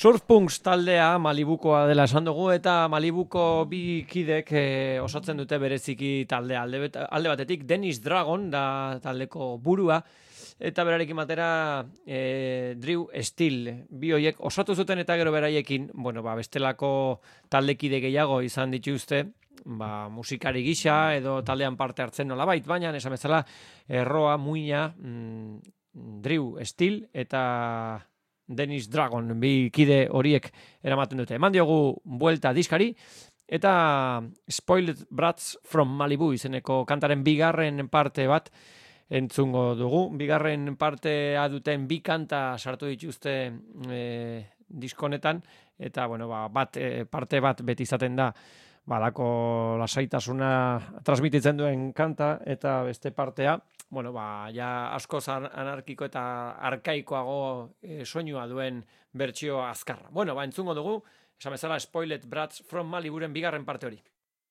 Surfpunks taldea Malibukoa dela esan dugu, eta Malibuko bi kidek eh, osatzen dute bereziki taldea. Alde, bet- alde batetik Dennis Dragon da taldeko burua, eta berarekin batera eh, Drew Steele. Bi hoiek osatu zuten eta gero beraiekin, bueno, ba, bestelako taldekide gehiago izan dituzte, ba, musikari gisa edo taldean parte hartzen nolabait, baina esan bezala erroa, muina, mm, Drew Steele eta Dennis Dragon, bi kide horiek eramaten dute. Eman diogu buelta diskari, eta Spoiled Brats from Malibu izeneko kantaren bigarren parte bat entzungo dugu. Bigarren partea duten bi kanta sartu dituzte e, diskonetan, eta bueno, ba, bat, e, parte bat beti izaten da balako lasaitasuna transmititzen duen kanta, eta beste partea, bueno, ba, ja askoz anarkiko eta arkaikoago e, soinua duen bertsio azkarra. Bueno, ba, entzungo dugu, esan bezala Spoiled Brats from Maliburen bigarren parte hori.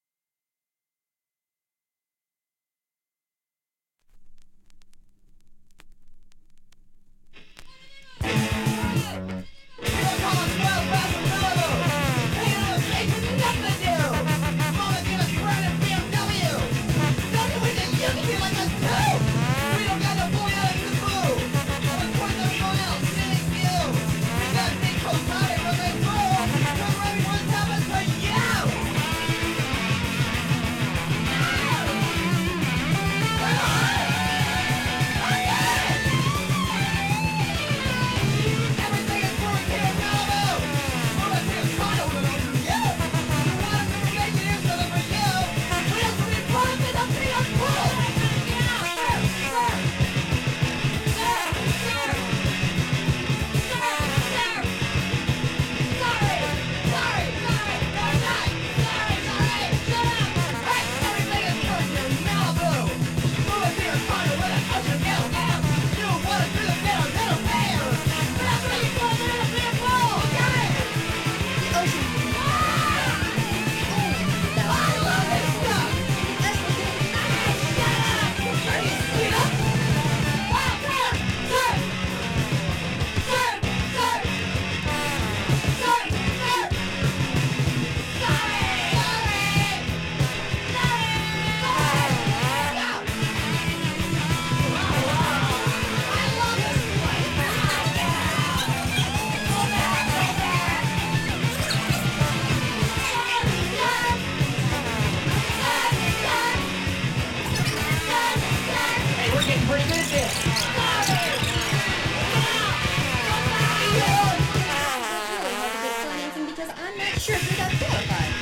Because I'm not sure if you're that qualified.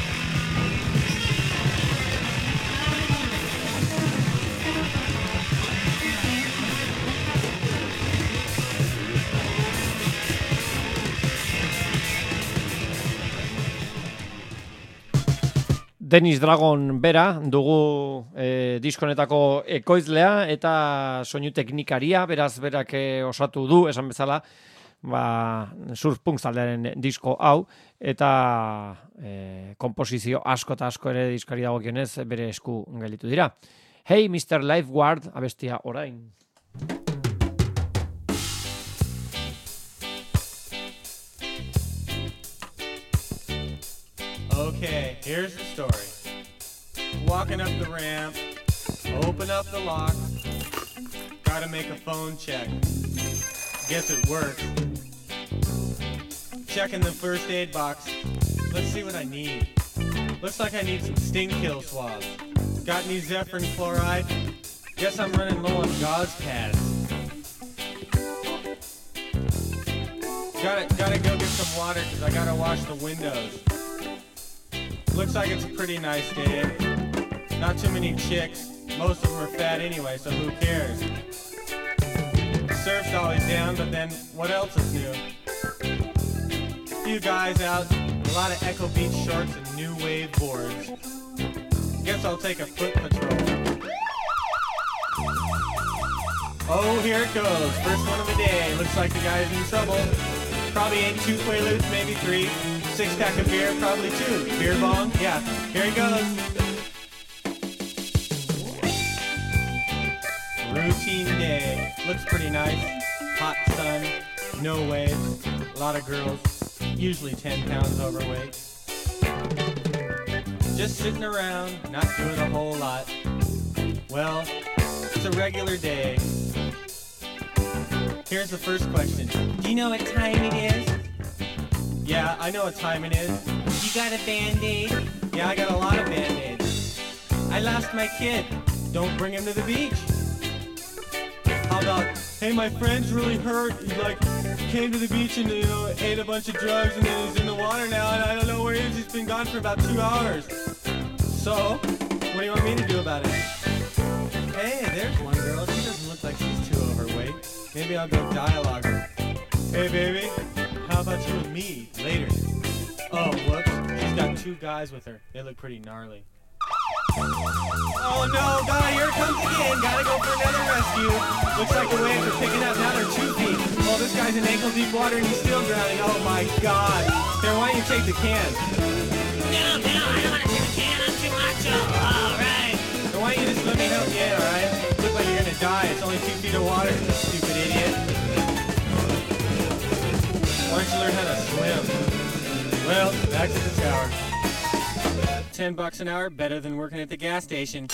Dennis Dragon bera dugu e, diskonetako ekoizlea eta soinu teknikaria, beraz berak e, osatu du, esan bezala, ba, Surfpunk taldearen disko hau, eta e, komposizio asko eta asko ere diskari dagokionez bere esku gelditu dira. Hey mister Lifeguard, abestia orain. Okay, here's the story. Walking up the ramp, open up the lock, gotta make a phone check. Guess it worked. Checking the first aid box. Let's see what I need. Looks like I need some sting kill swabs. Got any Zephyrin chloride? Guess I'm running low on gauze pads. Gotta, gotta go get some water because I gotta wash the windows. Looks like it's a pretty nice day. Not too many chicks. Most of them are fat anyway, so who cares? The surf's always down, but then what else is new? A few guys out, a lot of Echo Beach shorts and new wave boards. Guess I'll take a foot patrol. Oh, here it goes. First one of the day. Looks like the guy's in trouble. Probably ain't two Quaaludes, maybe three. Six pack of beer, probably two. Beer bong? Yeah. Here he goes. Routine day. Looks pretty nice. Hot sun. No waves. A lot of girls. usually ten pounds overweight. Just sitting around, not doing a whole lot. Well, it's a regular day. Here's the first question. Do you know what time it is? Yeah, I know what time it is. You got a Band-Aid? Yeah, I got a lot of Band-Aids. I lost my kid. Don't bring him to the beach. How about, hey, my friend's really hurt. He, like, came to the beach and, you know, ate a bunch of drugs and then he's in the water now and I don't know where he is. He's been gone for about two hours. So, what do you want me to do about it? Hey, there's one girl. She doesn't look like she's too overweight. Maybe I'll go dialogue her. Hey, baby, how about you and me later? Oh, whoops. She's got two guys with her. They look pretty gnarly. Oh, no, God, here it comes again. Gotta go for another rescue. Looks like the waves are picking up. Now they're two feet. Oh, this guy's in ankle-deep water and he's still drowning. Oh, my God. Here, why don't you take the can? No, no, I don't want to take a can. I'm too macho. All right. So why don't you just let me help you in, all right? You look like you're gonna die. It's only two feet of water, stupid idiot. Why don't you learn how to swim? Well, back to the tower. Ten bucks an hour, better than working at the gas station.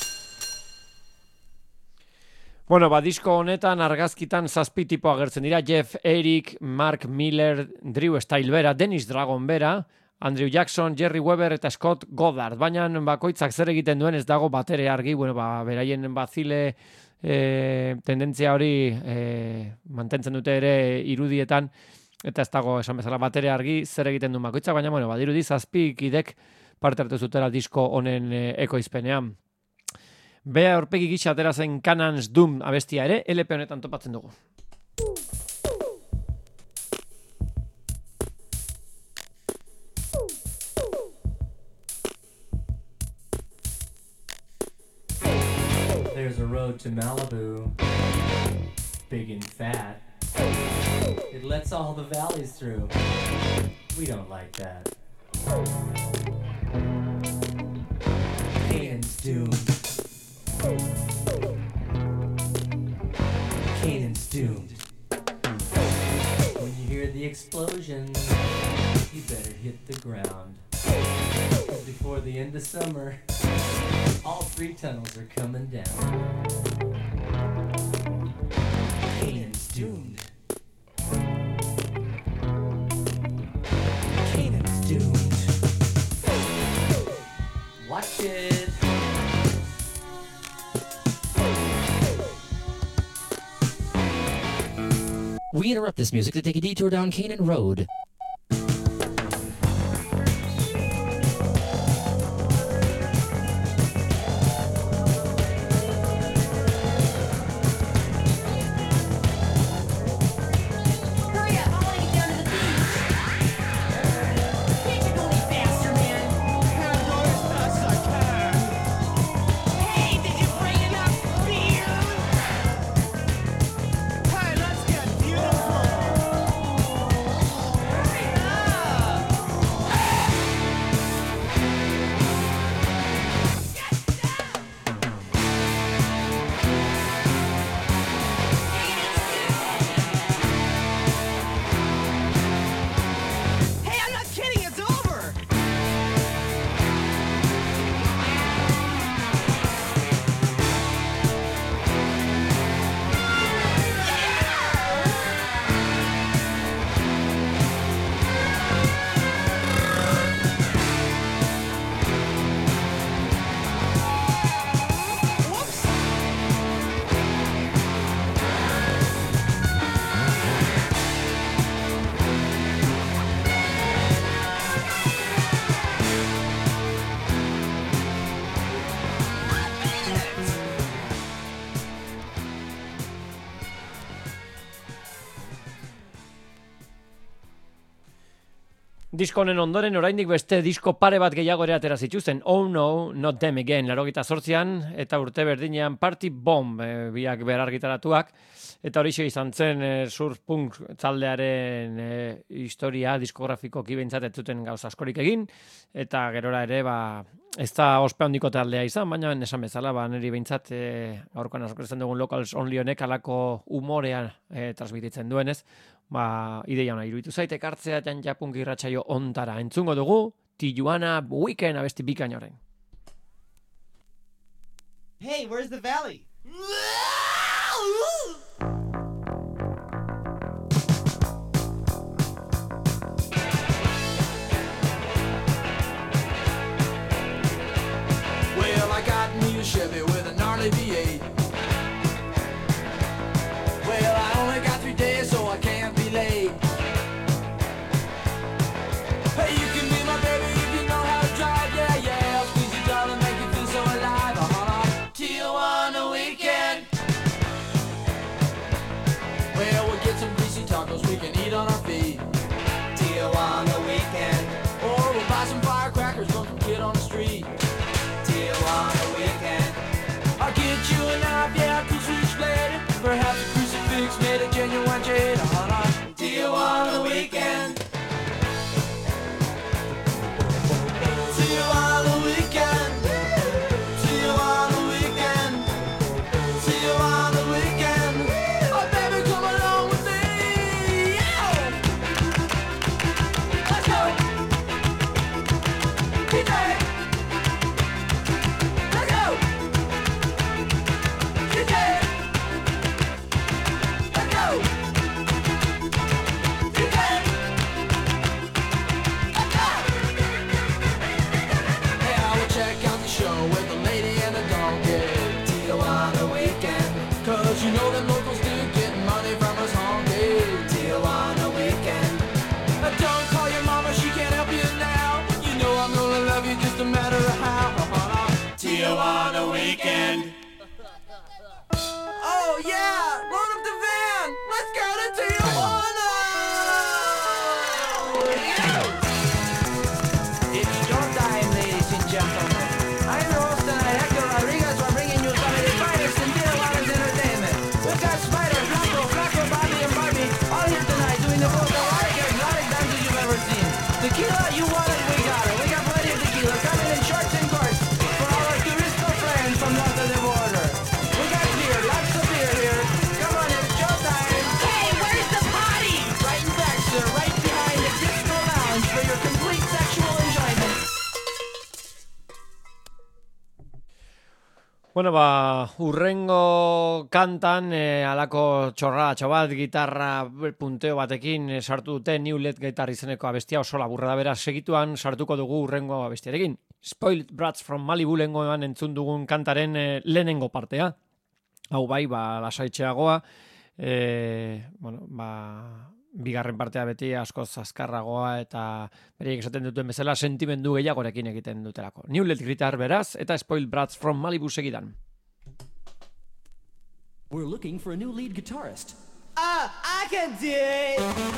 Bueno, ba, disko honetan argazkitan zazpi tipo agertzen dira. Jeff Eric, Mark Miller, Drew Style bera, Dennis Dragon bera, Andrew Jackson, Jerry Weber eta Scott Goddard. Baina bakoitzak zer egiten duen ez dago batere argi, bueno, ba, beraien bazile e, tendentzia hori e, mantentzen dute ere irudietan, eta ez dago esan bezala batere argi zer egiten duen bakoitzak, baina bueno, badirudi zazpi kidek parte hartu zutela disko honen e, ekoizpenean. Bea aurpegi gisa atera zen Canaan's Doom abestia ere, L P honetan topatzen dugu. There's a road to Malibu, big and fat. It lets all the valleys through. We don't like that. Canaan's doomed. Canaan's doomed. When you hear the explosion, you better hit the ground. 'Cause before the end of summer, all three tunnels are coming down. Canaan's doomed. Canaan's doomed. Watch it. We interrupt this music to take a detour down Canaan Road. Hurry up, I want to get down to the beach. Can't you go any faster, man? Can't go as fast as I can. Hey, did you bring enough beer? Hey, let's get beautiful. Hurry up. Hey, I'm not kidding, it's over. Whoops. Disko honen ondoren oraindik beste disko pare bat gehiago ere atera zituzten. Oh no, not them again, laurogeita zortzian, eta urte berdinean Party Bomb, e, biak berargitaratuak, eta horixe izan zen e, surf punk taldearen e, historia diskografikoki behintzat ez zuten gauza askorik egin, eta gerora ere, ba, ez da ospe handiko taldea izan, baina esan bezala, ba, niri behintzat e, gaurkoan askoretzen dugun Locals Only honek alako umorea e, transmititzen duenez, ba, ideia ona iruditu zaite ekartzea Janja Punk irratsaio ontara. Entzungo dugu Tijuana Weekend abesti bikain horren. Hey, where's the valley? Well, I got me a Chevy with a gnarly V eight. Well, I only got three days, so I can't be late. Hey, you can be my baby if you know how to drive, yeah, yeah. I'll squeeze you down and make you feel so alive. Uh-huh. Tijuana weekend. Well, we'll get some greasy tacos we can eat on our feet. Tijuana weekend. Or we'll buy some firecrackers from some kid on the street. Tijuana weekend. I'll get you a knife, yeah, two switchblade. Perhaps a crucifix made of genuine jade. Uh-huh. Tijuana weekend. Tijuana weekend. Tijuana weekend. Tijuana weekend. Oh, baby, come along with me. Yeah. Let's go. D J. Let's go. D J. Let's go. D J. Let's go. Hey, I will check out the show with a lady and a donkey. Tijuana weekend. Cause you know them locals do get money from us honky. Tijuana weekend. Uh, Don't call your mama, she can't help you now. You know I'm gonna love you just a matter of how. Tijuana weekend. Oh yeah, load up the van. Let's go to Tijuana. It's your time, ladies and gentlemen. I'm your host tonight, Hector Rodriguez. We're bringing you some of the finest in Tijuana's entertainment. We've got Spider, Flaco, Flaco, Bobby, and Barbie all here tonight doing the most erotic, exotic dances you've ever seen. Tequila, you want it, we got it. We got plenty of tequila coming in shorts and courts for all our Turisto friends from north of the border. We got beer, lots of beer here. Come on, it's showtime. Hey, where's the party? Right in back, sir, right behind the disco lounge for your complete sexual enjoyment. Bueno, ba, urrengo kantan eh, alako txorratxo bat, gitarra punteo batekin eh, sartu dute New Let Guitar izeneko abestia oso laburra da, beraz segituan sartuko dugu urrengo abestiarekin. Spoiled Brats from Malibu lehengoan entzun dugun kantaren eh, lehenengo partea. Hau bai, ba, lasaitxeagoa, eh, bueno, ba, bigarren partea beti askoz azkarragoa eta bereiek esaten duten bezala sentimendu gehiagorekin egiten dutelako. New Let Guitar beraz eta Spoiled Brats from Malibu segidan. We're looking for a new lead guitarist. Ah, I can do it.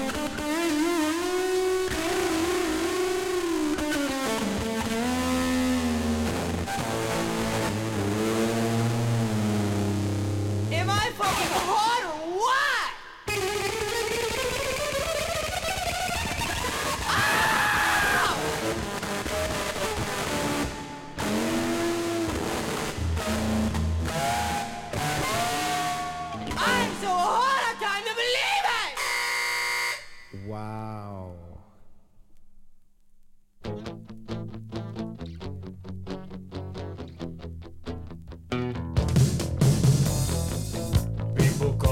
Am I fucking hot or what? I'm so hot, I can't believe it! Wow. People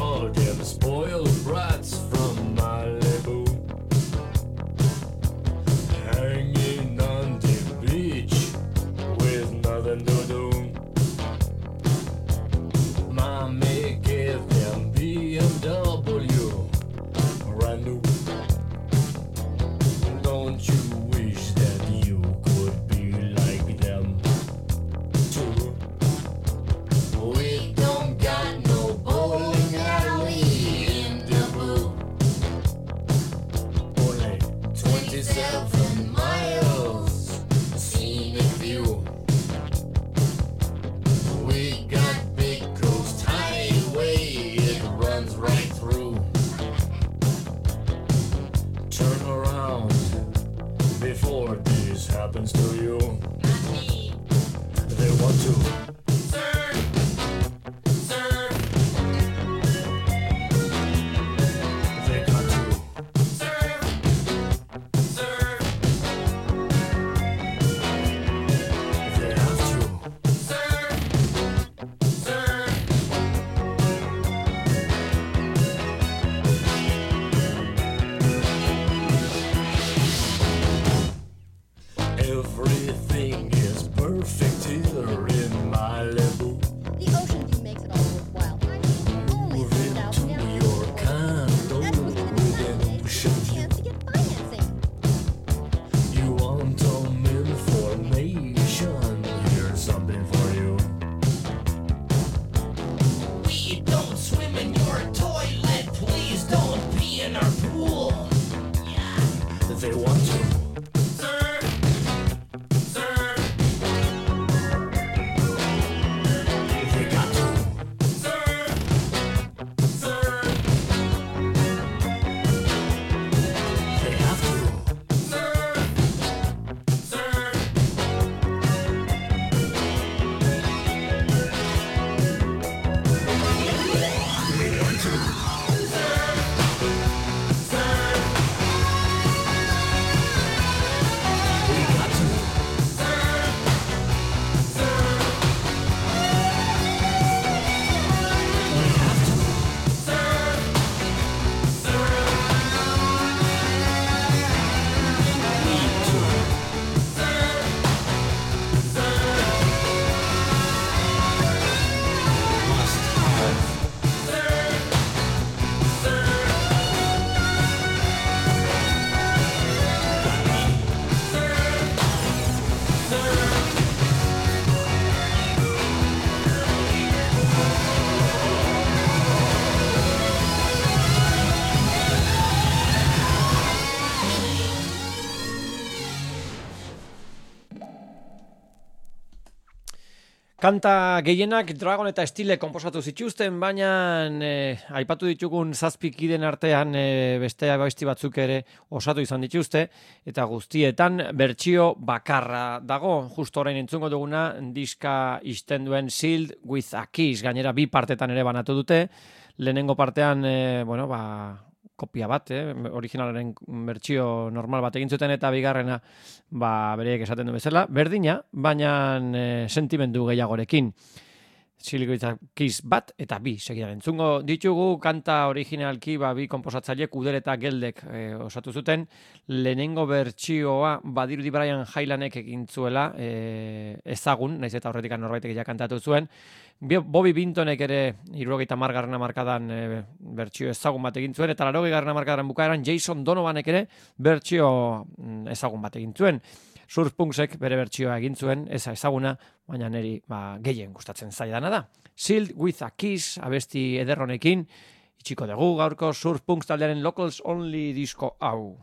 Kanta gehienak Dragon eta Stile konposatu zituzten, baina e, aipatu ditugun zazpikiden artean e, beste abesti batzuk ere osatu izan dituzte, eta guztietan bertsio bakarra dago. Justo orain entzungo duguna diska isten duen Sealed with a Kiss, gainera bi partetan ere banatu dute. Lehenengo partean, e, bueno, ba... kopia bat, eh? Originalaren bertsio normal bat egin zuten, eta bigarrena ba, bereek esaten du bezala, berdina, baina e, sentimendu gehiagorekin. Silgoitza Kiss bat eta bi segidan entzungo ditugu. Kanta originalki ba, bi konposatzaile Kuder eta Geldek e, osatu zuten. Lehenengo bertsioa badirudi Brian Hylanek egin zuela e, ezagun, naiz eta horretik norbaitek ja kantatu zuen. Bobby Bintonek ere hirurogeita hamargarrena markadan e, bertsio ezagun bat egin zuen, eta laurogeigarrena markadan bukaeran Jason Donovanek ere bertsio ezagun bat egin zuen. Surfpunksek bere bertsioa egin zuen, eza ezaguna, baina niri ba, gehien gustatzen zaidana da. Sealed with a Kiss abesti ederronekin, itxiko dugu gaurko Surfpunks taldearen Locals Only disko hau.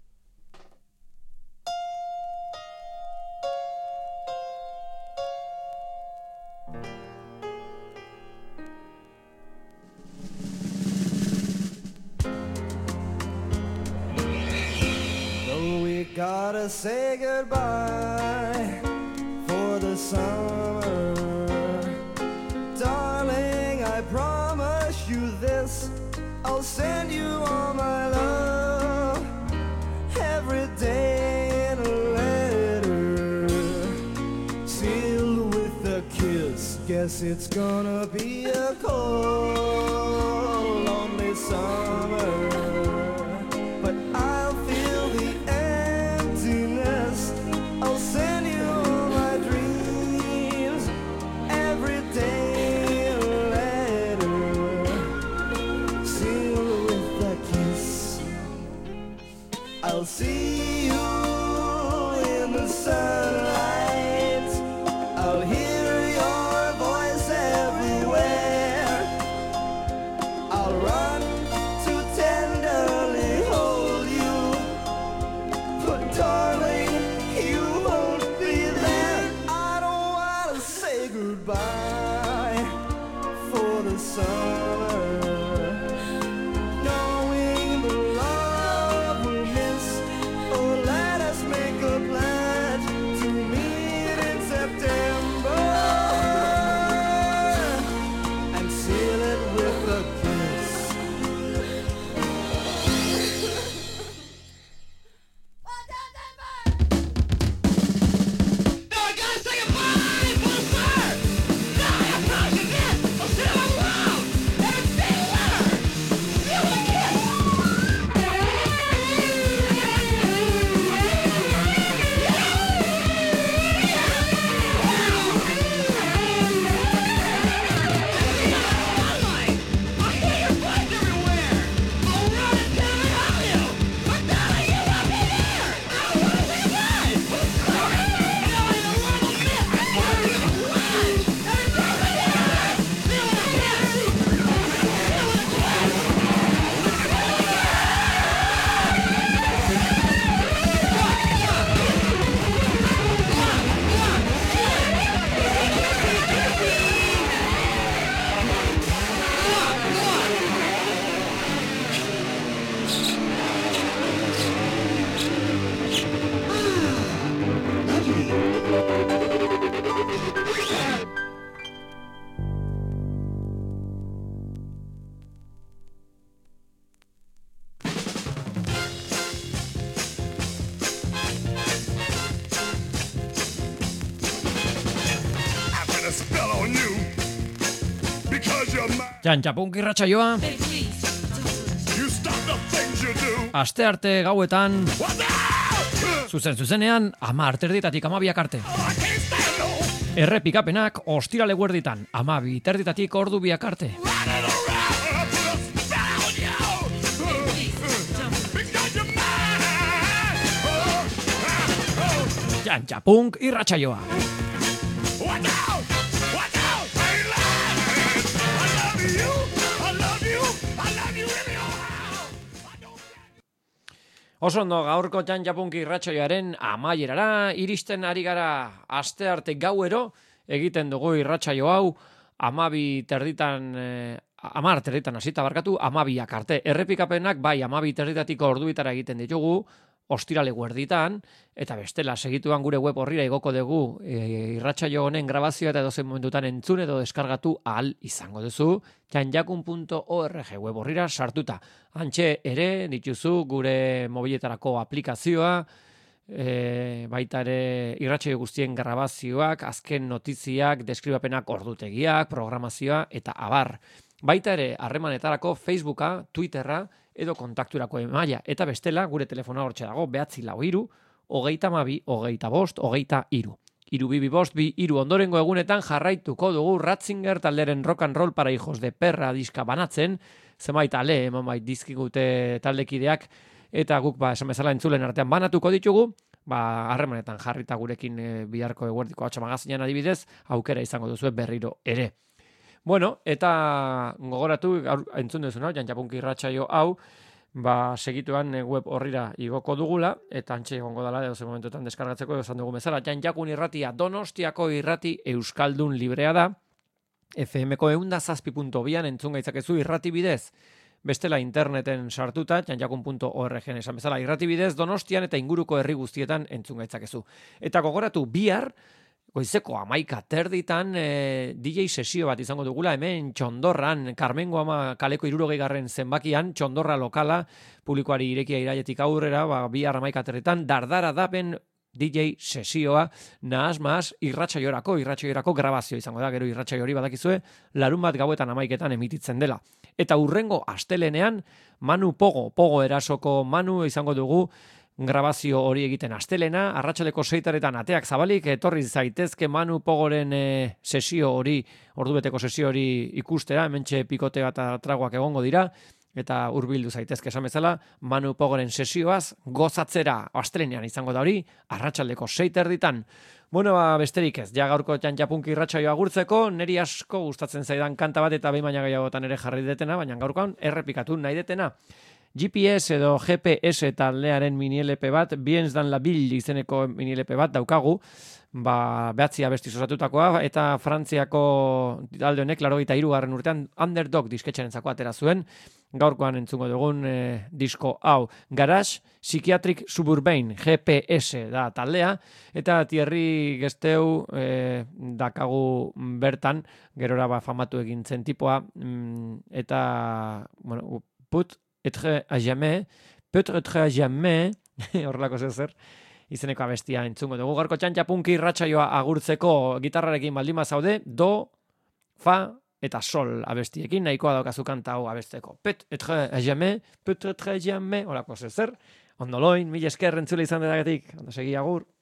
Gotta say goodbye for the summer. Darling, I promise you this, I'll send you all my love every day in a letter, sealed with a kiss. Guess it's gonna be a cold, lonely summer, but I'll feel the I'll send you all my dreams every day a letter, sealed with a kiss. I'll see you in the sunlight, I'll hear your voice everywhere, I'll run to tenderly hold you, but darling, goodbye for the summer, knowing the love we'll miss. Oh, let us make a pledge to meet in September and seal it with a kiss. Jantxapunk irratsaioa. Aste arte gauetan, zuzen zuzenean, ama arterditatik amabiak arte. Errepikapenak ostirale guerditan, amabi terditatik ordu biak arte. Jantxapunk irratsaioa. Oso ondo, gaurko Jantxapunk irratsaioaren amaierara iristen ari gara. Astearte gauero egiten dugu irratsaio hau, amabi terditan, eh, amar terditan hasita barkatu, amabiak arte. Errepikapenak bai amabi terditatiko orduitara egiten ditugu, ostirale guerditan, eta bestela segituan gure web horrira igoko dugu e, irratsaio honen grabazioa eta edozein momentutan entzun edo deskargatu ahal izango duzu, janjakun punto org web horrira sartuta. Hantxe ere dituzu gure mobiletarako aplikazioa, e, baita ere irratsaio guztien grabazioak, azken notiziak, deskribapenak ordutegiak, programazioa eta abar. Baita ere harremanetarako Facebooka, Twitterra, edo kontakturako emaila, eta bestela gure telefonoa hortxe dago, behatzi lau hiru, hogeita hamabi, hogeita bost, hogeita hiru. Hiru bibi bost, bi hiru ondorengo egunetan jarraituko dugu Ratzinger talderen rock and roll para hijos de perra diska banatzen, zenbait ale, eman bait dizkigute taldekideak, eta guk ba, esan bezala entzulen artean banatuko ditugu, ba, harremanetan jarrita gurekin e, biharko eguerdiko atxa magazinan adibidez, aukera izango duzu berriro ere. Bueno, eta gogoratu, entzun duzuna, Janjapunki irratsaio hau, ba, segituan web horrira igoko dugula, eta antxe egongo dela, edo ze momentuetan deskargatzeko, esan dugu bezala, Janjakun irratia Donostiako irrati euskaldun librea da, F M ko eunda zazpi puntu bian entzun gaitzakezu irrati bidez, bestela interneten sartuta, janjakun puntu org esan bezala, irrati bidez Donostian eta inguruko herri guztietan entzun gaitzakezu. Eta gogoratu, bihar, goizeko amaika terditan e, D J sesio bat izango dugula hemen Txondorran, Karmengo ama kaleko irurogei garren zenbakian, Txondorra lokala, publikoari irekia iraietik aurrera, ba, bihar amaika terditan, dardara dapen D J sesioa, nahaz maaz, irratsaioerako, irratsaioerako grabazio izango da, gero irratsaio hori badakizue, larun bat gauetan amaiketan emititzen dela. Eta urrengo astelenean, Manu Pogo, Pogo erasoko Manu izango dugu, grabazio hori egiten astelena, arratsaleko seitaretan ateak zabalik, etorri zaitezke Manu Pogoren e, sesio hori, ordubeteko sesio hori ikustera, hementxe pikote bat tragoak egongo dira, eta hurbildu zaitezke esan bezala, Manu Pogoren sesioaz gozatzera astelenean izango da hori, arratsaldeko seiterditan. Bueno, ba, besterik ez, ja gaurko Janjapunki irratsaioa agurtzeko, neri asko gustatzen zaidan kanta bat eta behin baina gehiagotan ere jarri detena, baina gaurkoan errepikatu nahi detena. G P S edo G P S taldearen mini L P bat, Biens dan la Ville izeneko mini L P bat daukagu, ba, behatzi abesti osatutakoa, eta Frantziako talde honek laurogeita hirugarren urtean Underdog disketxarentzako atera zuen, gaurkoan entzungo dugun e, disko hau. Garage Psychiatric Suburbain, G P S da taldea, eta Thierry Gesteu e, dakagu bertan, gerora ba, famatu egin zen tipoa, mm, eta, bueno, put, etre a jamais, peut etre a jamais, horrelako zer, izeneko abestia entzungo dugu. Gaurko Janjapunki irratsaioa agurtzeko gitarrarekin baldin bazaude, do, fa eta sol abestiekin, nahikoa daukazu kanta hau abesteko. Peut etre a jamais, peut etre a jamais, horrelako zer, ondoloin, mil esker entzule izan dedagatik, ondo segi agur.